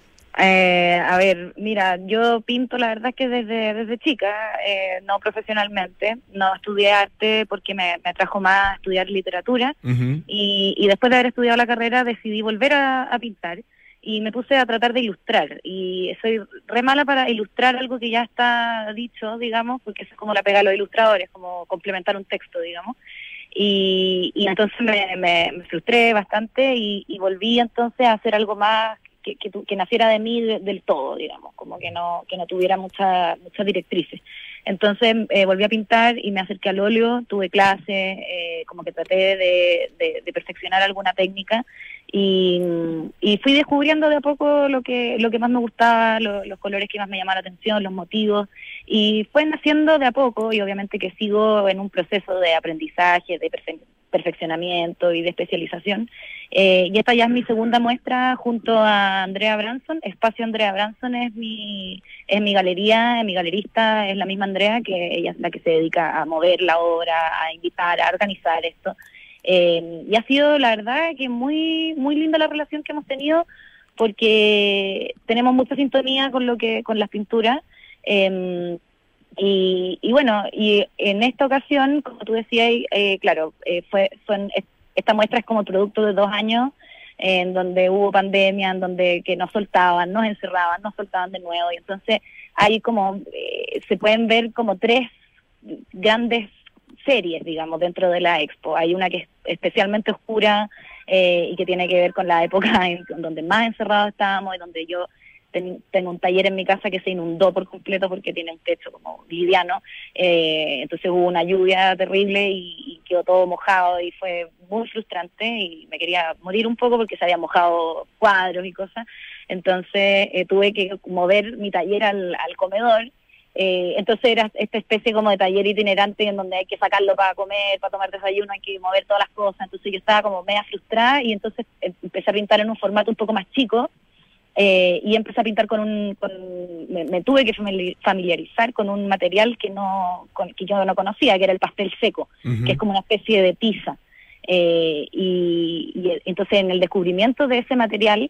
Speaker 16: Eh, a ver, mira, yo pinto la verdad que desde desde chica, eh, no profesionalmente, no estudié arte porque me, me atrajo más a estudiar literatura uh-huh. y, y después de haber estudiado la carrera decidí volver a, a pintar y me puse a tratar de ilustrar y soy re mala para ilustrar algo que ya está dicho, digamos, porque eso es como la pega de los ilustradores, como complementar un texto, digamos. Y, y entonces me, me, me frustré bastante y, y volví entonces a hacer algo más Que, que, que naciera de mí de, del todo, digamos, como que no que no tuviera mucha, muchas directrices. Entonces eh, volví a pintar y me acerqué al óleo, tuve clases, eh, como que traté de, de, de perfeccionar alguna técnica y, y fui descubriendo de a poco lo que lo que más me gustaba, lo, los colores que más me llamaban la atención, los motivos, y fue naciendo de a poco y obviamente que sigo en un proceso de aprendizaje, de perfeccionamiento, perfeccionamiento y de especialización. Eh, y esta ya es mi segunda muestra junto a Andrea Branson. Espacio Andrea Branson es mi es mi galería, es mi galerista, es la misma Andrea, que ella es la que se dedica a mover la obra, a invitar, a organizar esto. Eh, y ha sido, la verdad, que muy muy linda la relación que hemos tenido, porque tenemos mucha sintonía con lo que con las pinturas. Eh, Y, y bueno, y en esta ocasión, como tú decías, eh, claro, eh, fue, fue esta muestra es como producto de dos años eh, en donde hubo pandemia, en donde que nos soltaban, nos encerraban, nos soltaban de nuevo, y entonces ahí como eh, se pueden ver como tres grandes series, digamos, dentro de la expo. Hay una que es especialmente oscura eh, y que tiene que ver con la época en, en donde más encerrados estábamos y donde yo tengo un taller en mi casa que se inundó por completo porque tiene un techo como liviano, eh, entonces hubo una lluvia terrible y, y quedó todo mojado y fue muy frustrante y me quería morir un poco porque se habían mojado cuadros y cosas, entonces eh, tuve que mover mi taller al, al comedor. Eh, entonces era esta especie como de taller itinerante en donde hay que sacarlo para comer, para tomar desayuno, hay que mover todas las cosas, entonces yo estaba como media frustrada y entonces empecé a pintar en un formato un poco más chico. Eh, y empecé a pintar con un, con, me, me tuve que familiarizar con un material que no, con, que yo no conocía, que era el pastel seco, uh-huh. que es como una especie de tiza. Eh, y, y entonces en el descubrimiento de ese material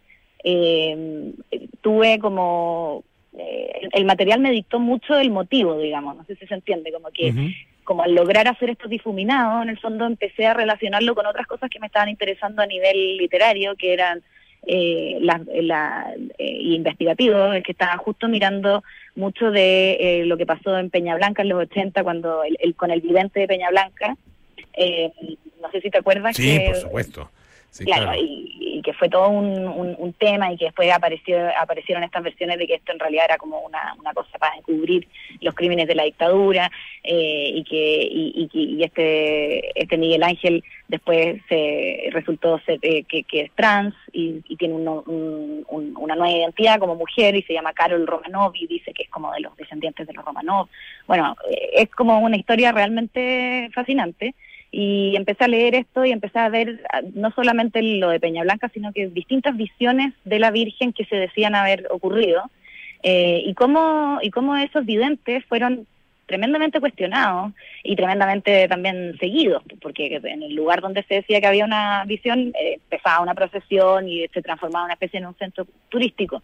Speaker 16: eh, tuve como, eh, el, el material me dictó mucho el motivo, digamos, no sé si se entiende, como que uh-huh. como al lograr hacer estos difuminados, en el fondo empecé a relacionarlo con otras cosas que me estaban interesando a nivel literario, que eran Eh, la, la eh, investigativo, el que estaba justo mirando mucho de eh, lo que pasó en Peña Blanca en los ochenta, cuando el, el con el vidente de Peña Blanca, eh, no sé si te acuerdas.
Speaker 1: Sí,
Speaker 16: que,
Speaker 1: por supuesto. Sí,
Speaker 16: claro,
Speaker 1: claro.
Speaker 16: Y, y que fue todo un, un, un tema y que después apareció, aparecieron estas versiones de que esto en realidad era como una, una cosa para encubrir los crímenes de la dictadura eh, y que y, y, y este este Miguel Ángel después se resultó ser, eh, que, que es trans y, y tiene un, un, un, una nueva identidad como mujer y se llama Carol Romanov y dice que es como de los descendientes de los Romanov. Bueno, eh, es como una historia realmente fascinante. Y empecé a leer esto y empecé a ver no solamente lo de Peña Blanca, sino que distintas visiones de la Virgen que se decían haber ocurrido, eh, y cómo y cómo esos videntes fueron tremendamente cuestionados y tremendamente también seguidos, porque en el lugar donde se decía que había una visión, eh, empezaba una procesión y se transformaba una especie en un centro turístico.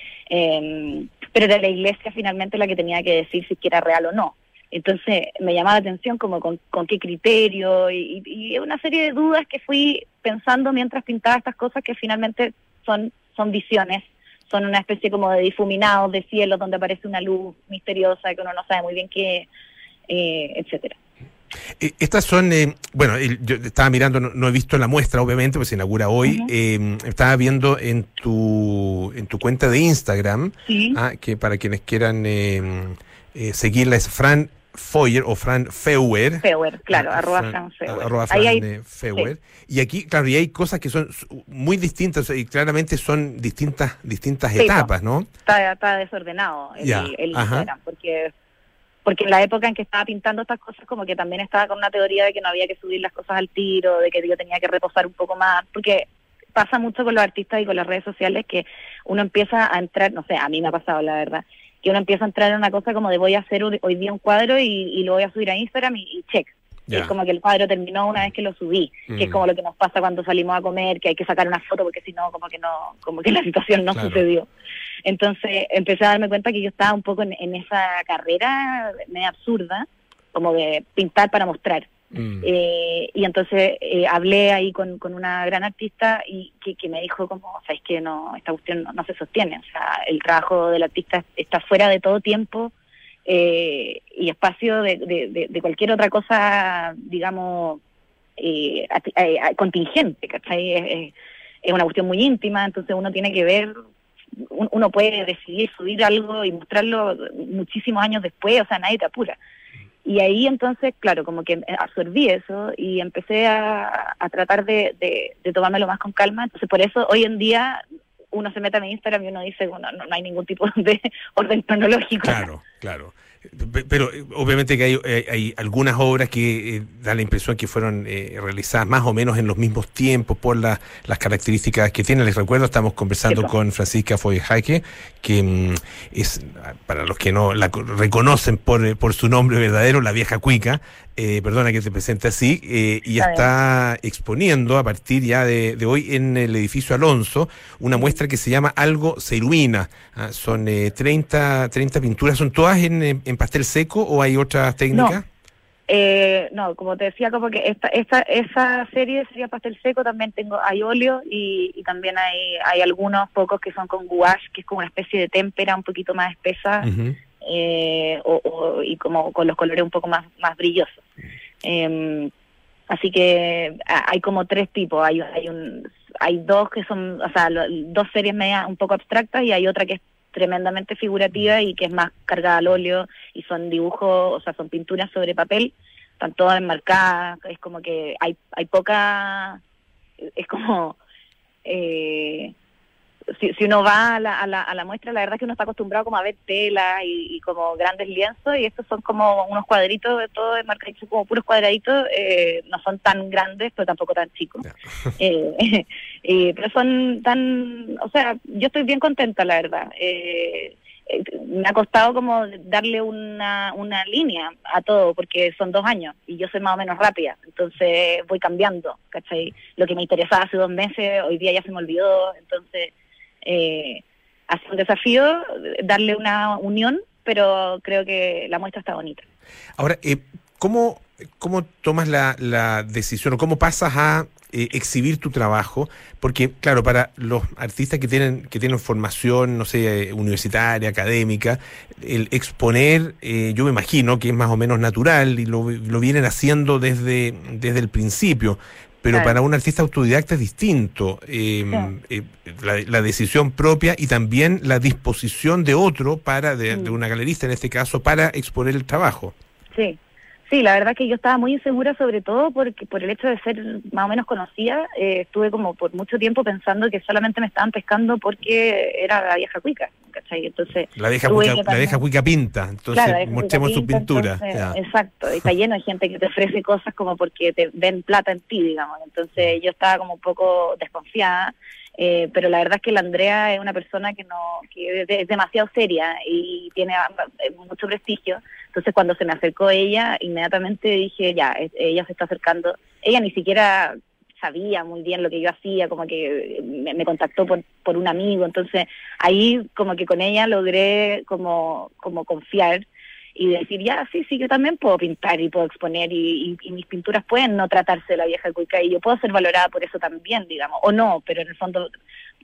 Speaker 16: Eh, pero era la iglesia finalmente la que tenía que decir si era real o no. Entonces me llamaba la atención como con, con qué criterio y, y una serie de dudas que fui pensando mientras pintaba estas cosas que finalmente son, son visiones, son una especie como de difuminados de cielo donde aparece una luz misteriosa que uno no sabe muy bien qué, eh, etcétera.
Speaker 1: Eh, estas son, eh, bueno, el, yo estaba mirando, no, no he visto la muestra, obviamente, pues se inaugura hoy. Uh-huh. eh, estaba viendo en tu en tu cuenta de Instagram,
Speaker 16: sí.
Speaker 1: ah, que para quienes quieran eh, eh, seguirla es Fran Feuer o Fran Feuer.
Speaker 16: Feuer, claro, ah, arroba
Speaker 1: Fran,
Speaker 16: Fran Feuer.
Speaker 1: Arroba Fran
Speaker 16: ahí hay,
Speaker 1: eh, Feuer.
Speaker 16: Sí.
Speaker 1: Y aquí, claro, y hay cosas que son muy distintas y claramente son distintas distintas
Speaker 16: sí,
Speaker 1: etapas, ¿no?
Speaker 16: Está, está desordenado el,
Speaker 1: ya.
Speaker 16: el Instagram, porque... Porque en la época en que estaba pintando estas cosas, como que también estaba con una teoría de que no había que subir las cosas al tiro, de que yo tenía que reposar un poco más, porque pasa mucho con los artistas y con las redes sociales que uno empieza a entrar, no sé, a mí me ha pasado la verdad, que uno empieza a entrar en una cosa como de voy a hacer hoy día un cuadro y, y lo voy a subir a Instagram y, y check. Yeah. Es como que el cuadro terminó una vez que lo subí, mm. que es como lo que nos pasa cuando salimos a comer, que hay que sacar una foto porque si no, como que no, como que la situación no claro. sucedió. Entonces empecé a darme cuenta que yo estaba un poco en, en esa carrera medio absurda, como de pintar para mostrar. Mm. Eh, y entonces eh, hablé ahí con, con una gran artista y que, que me dijo como, o sea, es que no, esta cuestión no, no se sostiene, o sea, el trabajo del artista está fuera de todo tiempo eh, y espacio de, de, de, de cualquier otra cosa, digamos, eh, a, a, a, contingente, ¿cachai? Es, es una cuestión muy íntima, entonces uno tiene que ver, uno puede decidir subir algo y mostrarlo muchísimos años después, o sea, nadie te apura. Y ahí entonces, claro, como que absorbí eso y empecé a, a tratar de, de, de tomármelo más con calma. Entonces, por eso hoy en día uno se mete a mi Instagram y uno dice, bueno, no, no hay ningún tipo de orden cronológico.
Speaker 1: Claro, claro. Pero obviamente que hay, hay algunas obras que eh, dan la impresión que fueron eh, realizadas más o menos en los mismos tiempos por la, las características que tienen. Les recuerdo, estamos conversando Eso. con Francisca Foy-Jaque, que mm, es, para los que no la reconocen por, por su nombre verdadero, la vieja cuica, eh, perdona que te presente así, eh, y está, está exponiendo a partir ya de, de hoy en el edificio Alonso una muestra que se llama Algo se ilumina. Ah, son eh, treinta, treinta pinturas, ¿son todas en, en pastel seco o hay otras técnicas?
Speaker 16: No, eh, no como te decía, como que esta, esta esa serie sería pastel seco, también tengo hay óleo y, y también hay hay algunos pocos que son con gouache, que es como una especie de témpera un poquito más espesa, uh-huh. eh, o, o, y como con los colores un poco más, más brillosos. Eh, así que hay como tres tipos, hay, hay un hay dos que son, o sea, lo, dos series medias un poco abstractas y hay otra que es tremendamente figurativa y que es más cargada al óleo y son dibujos, o sea, son pinturas sobre papel, están todas enmarcadas, es como que hay hay poca, es como, eh, si, si uno va a la, a, la, a la muestra, la verdad es que uno está acostumbrado como a ver tela y, y como grandes lienzos y estos son como unos cuadritos de todo enmarcaditos, como puros cuadraditos, eh, no son tan grandes pero tampoco tan chicos. Yeah. eh, eh, pero son tan, o sea, yo estoy bien contenta la verdad. Eh, eh, me ha costado como darle una, una línea a todo porque son dos años y yo soy más o menos rápida, entonces voy cambiando, ¿cachai? Lo que me interesaba hace dos meses, hoy día ya se me olvidó, entonces Eh, ha sido un desafío darle una unión, pero creo que la muestra está bonita.
Speaker 1: Ahora, eh, ¿cómo, cómo tomas la, la decisión o cómo pasas a eh, exhibir tu trabajo? Porque, claro, para los artistas que tienen que tienen formación, no sé, universitaria, académica, el exponer, eh, yo me imagino que es más o menos natural y lo, lo vienen haciendo desde, desde el principio. Pero claro. Para un artista autodidacta es distinto, eh, sí. eh, la, la decisión propia y también la disposición de otro, para de, sí. de una galerista en este caso, para exponer el trabajo.
Speaker 16: Sí, sí, la verdad que yo estaba muy insegura, sobre todo porque por el hecho de ser más o menos conocida, eh, estuve como por mucho tiempo pensando que solamente me estaban pescando porque era la vieja cuica, ¿cachai? Entonces
Speaker 1: la vieja cuica, la vieja cuica pinta, entonces claro, mostremos su pintura.
Speaker 16: Entonces, exacto, y está lleno de gente que te ofrece cosas como porque te ven plata en ti, digamos. Entonces yo estaba como un poco desconfiada, eh, pero la verdad es que la Andrea es una persona que no que es demasiado seria y tiene mucho prestigio. Entonces cuando se me acercó ella, inmediatamente dije, ya, ella se está acercando. Ella ni siquiera sabía muy bien lo que yo hacía, como que me, me contactó por, por un amigo. Entonces ahí como que con ella logré como, como confiar y decir, ya, sí, sí, yo también puedo pintar y puedo exponer y, y, y mis pinturas pueden no tratarse de la vieja cuica y yo puedo ser valorada por eso también, digamos, o no, pero en el fondo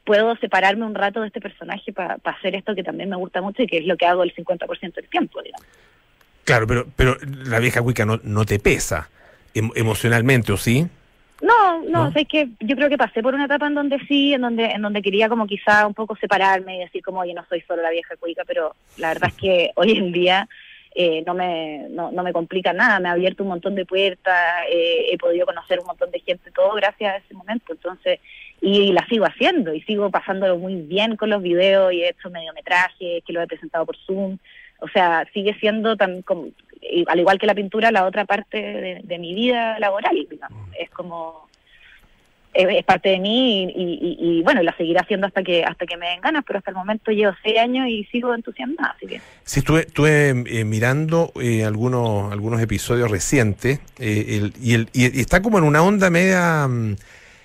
Speaker 16: puedo separarme un rato de este personaje para pa hacer esto que también me gusta mucho y que es lo que hago el cincuenta por ciento del tiempo, digamos.
Speaker 1: Claro, pero pero la vieja cuica no, no te pesa em, emocionalmente, ¿o sí?
Speaker 16: No, no,
Speaker 1: ¿No?
Speaker 16: o sea, es que yo creo que pasé por una etapa en donde sí, en donde en donde quería como quizá un poco separarme y decir como, oye, no soy solo la vieja cuica, pero la verdad es que hoy en día eh, no me no, no me complica nada, me ha abierto un montón de puertas, eh, he podido conocer un montón de gente, todo gracias a ese momento, entonces, y, y la sigo haciendo, y sigo pasándolo muy bien con los videos, y he hecho mediometrajes, que lo he presentado por Zoom, o sea, sigue siendo tan como, y al igual que la pintura, la otra parte de, de mi vida laboral, digamos. Es como, es, es parte de mí y, y, y, y bueno, la seguiré haciendo hasta que hasta que me den ganas, pero hasta el momento llevo seis años y sigo entusiasmada, así que...
Speaker 1: Sí, estuve, estuve eh, mirando eh, algunos algunos episodios recientes eh, el, y, el, y está como en una onda media... mm,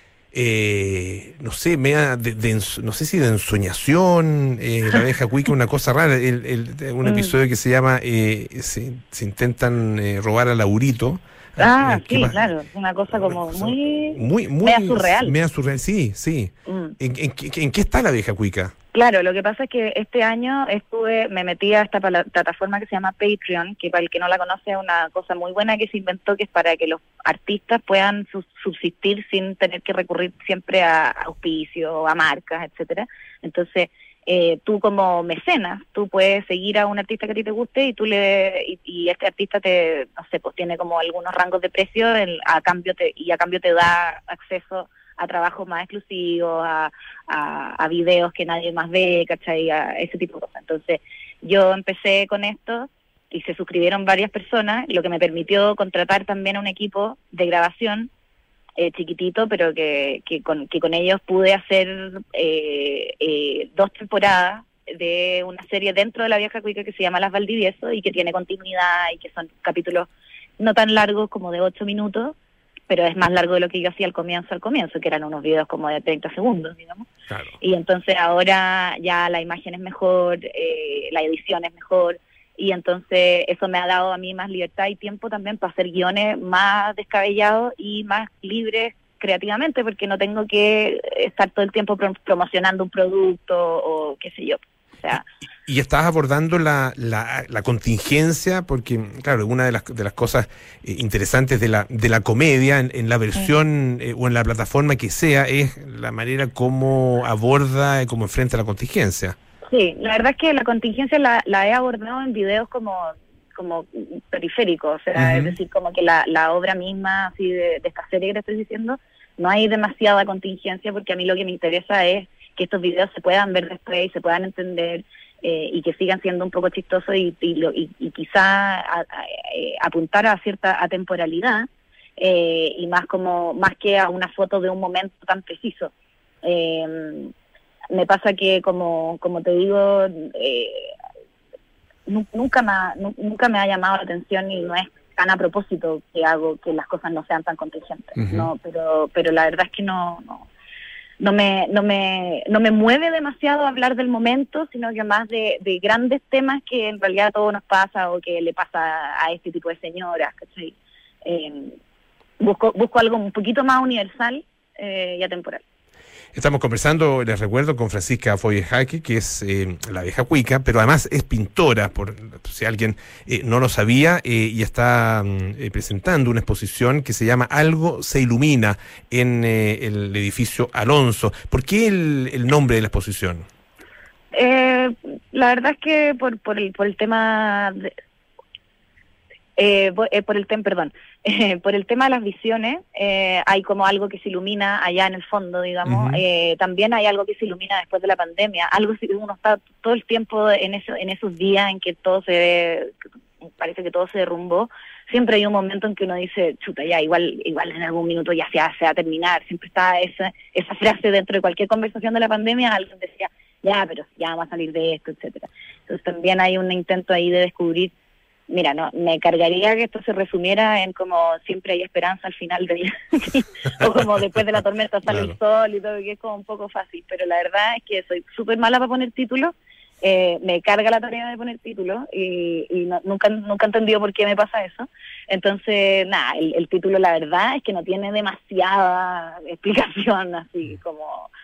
Speaker 1: Eh, no sé, media de, de, no sé si de ensoñación, eh, la vieja cuica, una cosa rara, el, el, un episodio que se llama eh, se, se intentan eh, robar a Laurito.
Speaker 16: Ah,
Speaker 1: eh,
Speaker 16: sí,
Speaker 1: más?
Speaker 16: claro, es una cosa como muy...
Speaker 1: Muy, muy...
Speaker 16: media surreal.
Speaker 1: Media surreal, sí, sí.
Speaker 16: Mm.
Speaker 1: ¿En, en, en, en qué está la vieja cuica?
Speaker 16: Claro, lo que pasa es que este año estuve, me metí a esta pala- plataforma que se llama Patreon, que para el que no la conoce es una cosa muy buena que se inventó, que es para que los artistas puedan su- subsistir sin tener que recurrir siempre a auspicio, a marcas, etcétera. Entonces, eh, tú como mecenas, tú puedes seguir a un artista que a ti te guste y tú le y, y este artista te, no sé, pues tiene como algunos rangos de precio el- a cambio te, y a cambio te da acceso a trabajos más exclusivos, a, a, a videos que nadie más ve, ¿cachai? A ese tipo de cosas. Entonces, yo empecé con esto y se suscribieron varias personas, lo que me permitió contratar también a un equipo de grabación eh, chiquitito, pero que, que, con, que con ellos pude hacer eh, eh, dos temporadas de una serie dentro de la vieja cuica que se llama Las Valdivieso y que tiene continuidad y que son capítulos no tan largos como de ocho minutos, pero es más largo de lo que yo hacía al comienzo, al comienzo, que eran unos videos como de treinta segundos, digamos.
Speaker 1: Claro.
Speaker 16: Y entonces ahora ya la imagen es mejor, eh, la edición es mejor, y entonces eso me ha dado a mí más libertad y tiempo también para hacer guiones más descabellados y más libres creativamente, porque no tengo que estar todo el tiempo pro- promocionando un producto o qué sé yo. O sea...
Speaker 1: Y estás abordando la, la, la contingencia, porque, claro, una de las, de las cosas eh, interesantes de la, de la comedia, en, en la versión eh, o en la plataforma que sea, es la manera como aborda y cómo enfrenta la contingencia.
Speaker 16: Sí, la verdad es que la contingencia la, la he abordado en videos como como periféricos, o sea,
Speaker 1: Uh-huh.
Speaker 16: es decir, como que la, la obra misma, así de, de esta serie que te estoy diciendo, no hay demasiada contingencia, porque a mí lo que me interesa es que estos videos se puedan ver después y se puedan entender, eh, y que sigan siendo un poco chistosos y, y, lo- y, y quizá a- a- eh, apuntar a cierta atemporalidad, eh, y más como más que a una foto de un momento tan preciso. Eh, me pasa que, como como te digo, eh, nu- nunca me ha, nu- nunca me ha llamado la atención y no es tan a propósito que hago que las cosas no sean tan contingentes.
Speaker 17: Ujú.
Speaker 16: No, pero pero la verdad es que no no no me no me no me mueve demasiado hablar del momento, sino que más de, de grandes temas que en realidad a todos nos pasa o que le pasa a este tipo de señoras, ¿cachai? Eh, busco busco algo un poquito más universal eh, y atemporal.
Speaker 1: Estamos conversando, les recuerdo, con Francisca Foye Jaque, que es eh, la vieja cuica, pero además es pintora, por si alguien eh, no lo sabía, eh, y está mm, eh, presentando una exposición que se llama Algo se ilumina en eh, el edificio Alonso. ¿Por qué el, el nombre de la exposición?
Speaker 16: Eh, la verdad es que por por el por el tema de, eh, por, eh, por el tema perdón eh, por el tema de las visiones, eh, hay como algo que se ilumina allá en el fondo, digamos.
Speaker 17: Ujú.
Speaker 16: Eh, también hay algo que se ilumina después de la pandemia, algo que uno está todo el tiempo en eso en esos días en que todo se parece que todo se derrumbó. Siempre hay un momento en que uno dice, chuta, ya, igual igual en algún minuto ya se va, se va a terminar. Siempre está esa esa frase dentro de cualquier conversación de la pandemia, alguien decía, ya, pero ya vamos a salir de esto, etcétera. Entonces también hay un intento ahí de descubrir, mira, no, me cargaría que esto se resumiera en como siempre hay esperanza al final del o como después de la tormenta sale el sol y todo, que es como un poco fácil, pero la verdad es que soy súper mala para poner títulos. Eh, me carga la tarea de poner títulos y, y no- nunca nunca he entendido por qué me pasa eso. Entonces, nada, el, el título la verdad es que no tiene demasiada explicación así como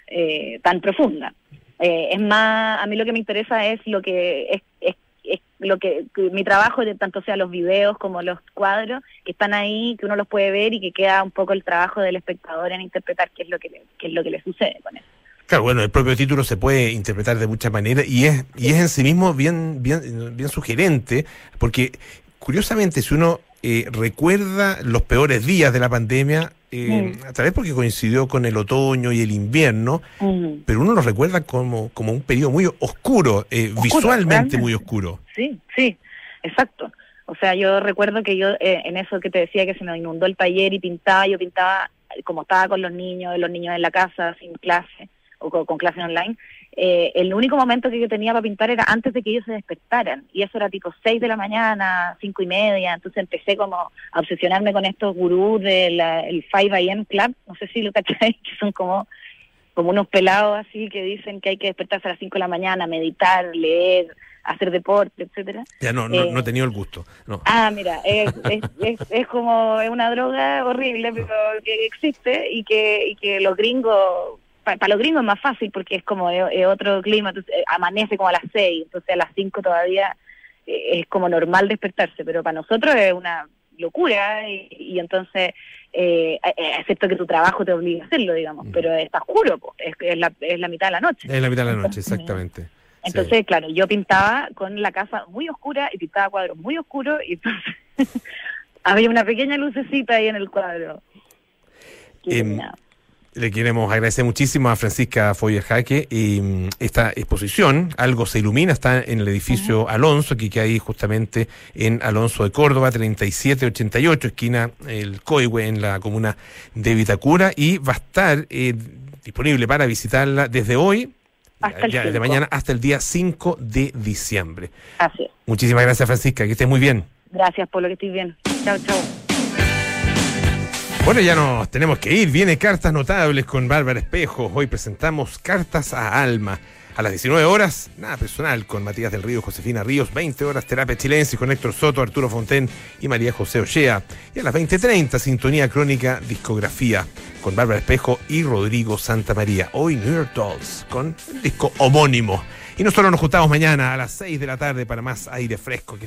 Speaker 16: eh, tan profunda. Eh, es más, a mí lo que me interesa es lo que es, es, es lo que, que mi trabajo, de tanto sea los videos como los cuadros que están ahí, que uno los puede ver y que queda un poco el trabajo del espectador en interpretar qué es lo que le, qué es lo que le sucede con eso.
Speaker 1: Claro, bueno, el propio título se puede interpretar de muchas maneras y es y es en sí mismo bien bien bien sugerente, porque curiosamente si uno eh, recuerda los peores días de la pandemia, eh, mm. tal vez porque coincidió con el otoño y el invierno, mm. pero uno lo recuerda como, como un periodo muy oscuro, eh, oscuro visualmente realmente. Muy oscuro.
Speaker 16: Sí, sí, exacto. O sea, yo recuerdo que yo, eh, en eso que te decía que se me inundó el taller y pintaba, yo pintaba como estaba con los niños, los niños en la casa, sin clase, o con, con clase online, eh, el único momento que yo tenía para pintar era antes de que ellos se despertaran, y eso era tipo seis de la mañana, cinco y media, entonces empecé como a obsesionarme con estos gurús del cinco a m Club, no sé si lo cacháis, que son como, como unos pelados así que dicen que hay que despertarse a las cinco de la mañana, meditar, leer, hacer deporte, etcétera.
Speaker 1: Ya no, no, eh, no he tenido el gusto. No.
Speaker 16: Ah, mira, es, es, es, es como es una droga horrible, pero que existe y que, y que los gringos... Para pa los gringos es más fácil porque es como es, es otro clima, entonces, eh, amanece como a las seis, entonces a las cinco todavía eh, es como normal despertarse, pero para nosotros es una locura y, y entonces, eh, eh, excepto que tu trabajo te obliga a hacerlo, digamos, mm. pero está oscuro, po, es, es, la, es la mitad de la noche.
Speaker 1: Es la mitad de la noche, exactamente.
Speaker 16: Entonces,
Speaker 1: sí.
Speaker 16: claro, yo pintaba con la casa muy oscura y pintaba cuadros muy oscuros y entonces había una pequeña lucecita ahí en el cuadro.
Speaker 1: Eh, Le queremos agradecer muchísimo a Francisca Foyer-Jaque y um, esta exposición, Algo se ilumina, está en el edificio uh-huh. Alonso, que queda ahí justamente en Alonso de Córdoba, treinta y siete ochenta y ocho, esquina el Coihue, en la comuna de Vitacura, y va a estar eh, disponible para visitarla desde hoy, hasta ya, desde mañana hasta el día cinco de diciembre.
Speaker 16: Así es.
Speaker 1: Muchísimas gracias, Francisca, que estés muy bien.
Speaker 16: Gracias, por lo que estoy bien. Chao, chao.
Speaker 1: Bueno, ya nos tenemos que ir. Viene Cartas Notables con Bárbara Espejo. Hoy presentamos Cartas a Alma. A las diecinueve horas, nada personal con Matías del Río, Josefina Ríos. veinte horas, Terapia Chilensis con Héctor Soto, Arturo Fonten y María José Ochea. Y a las veinte treinta, Sintonía Crónica Discografía con Bárbara Espejo y Rodrigo Santamaría. Hoy New York Dolls con el disco homónimo. Y nosotros nos juntamos mañana a las seis de la tarde para más aire fresco. Que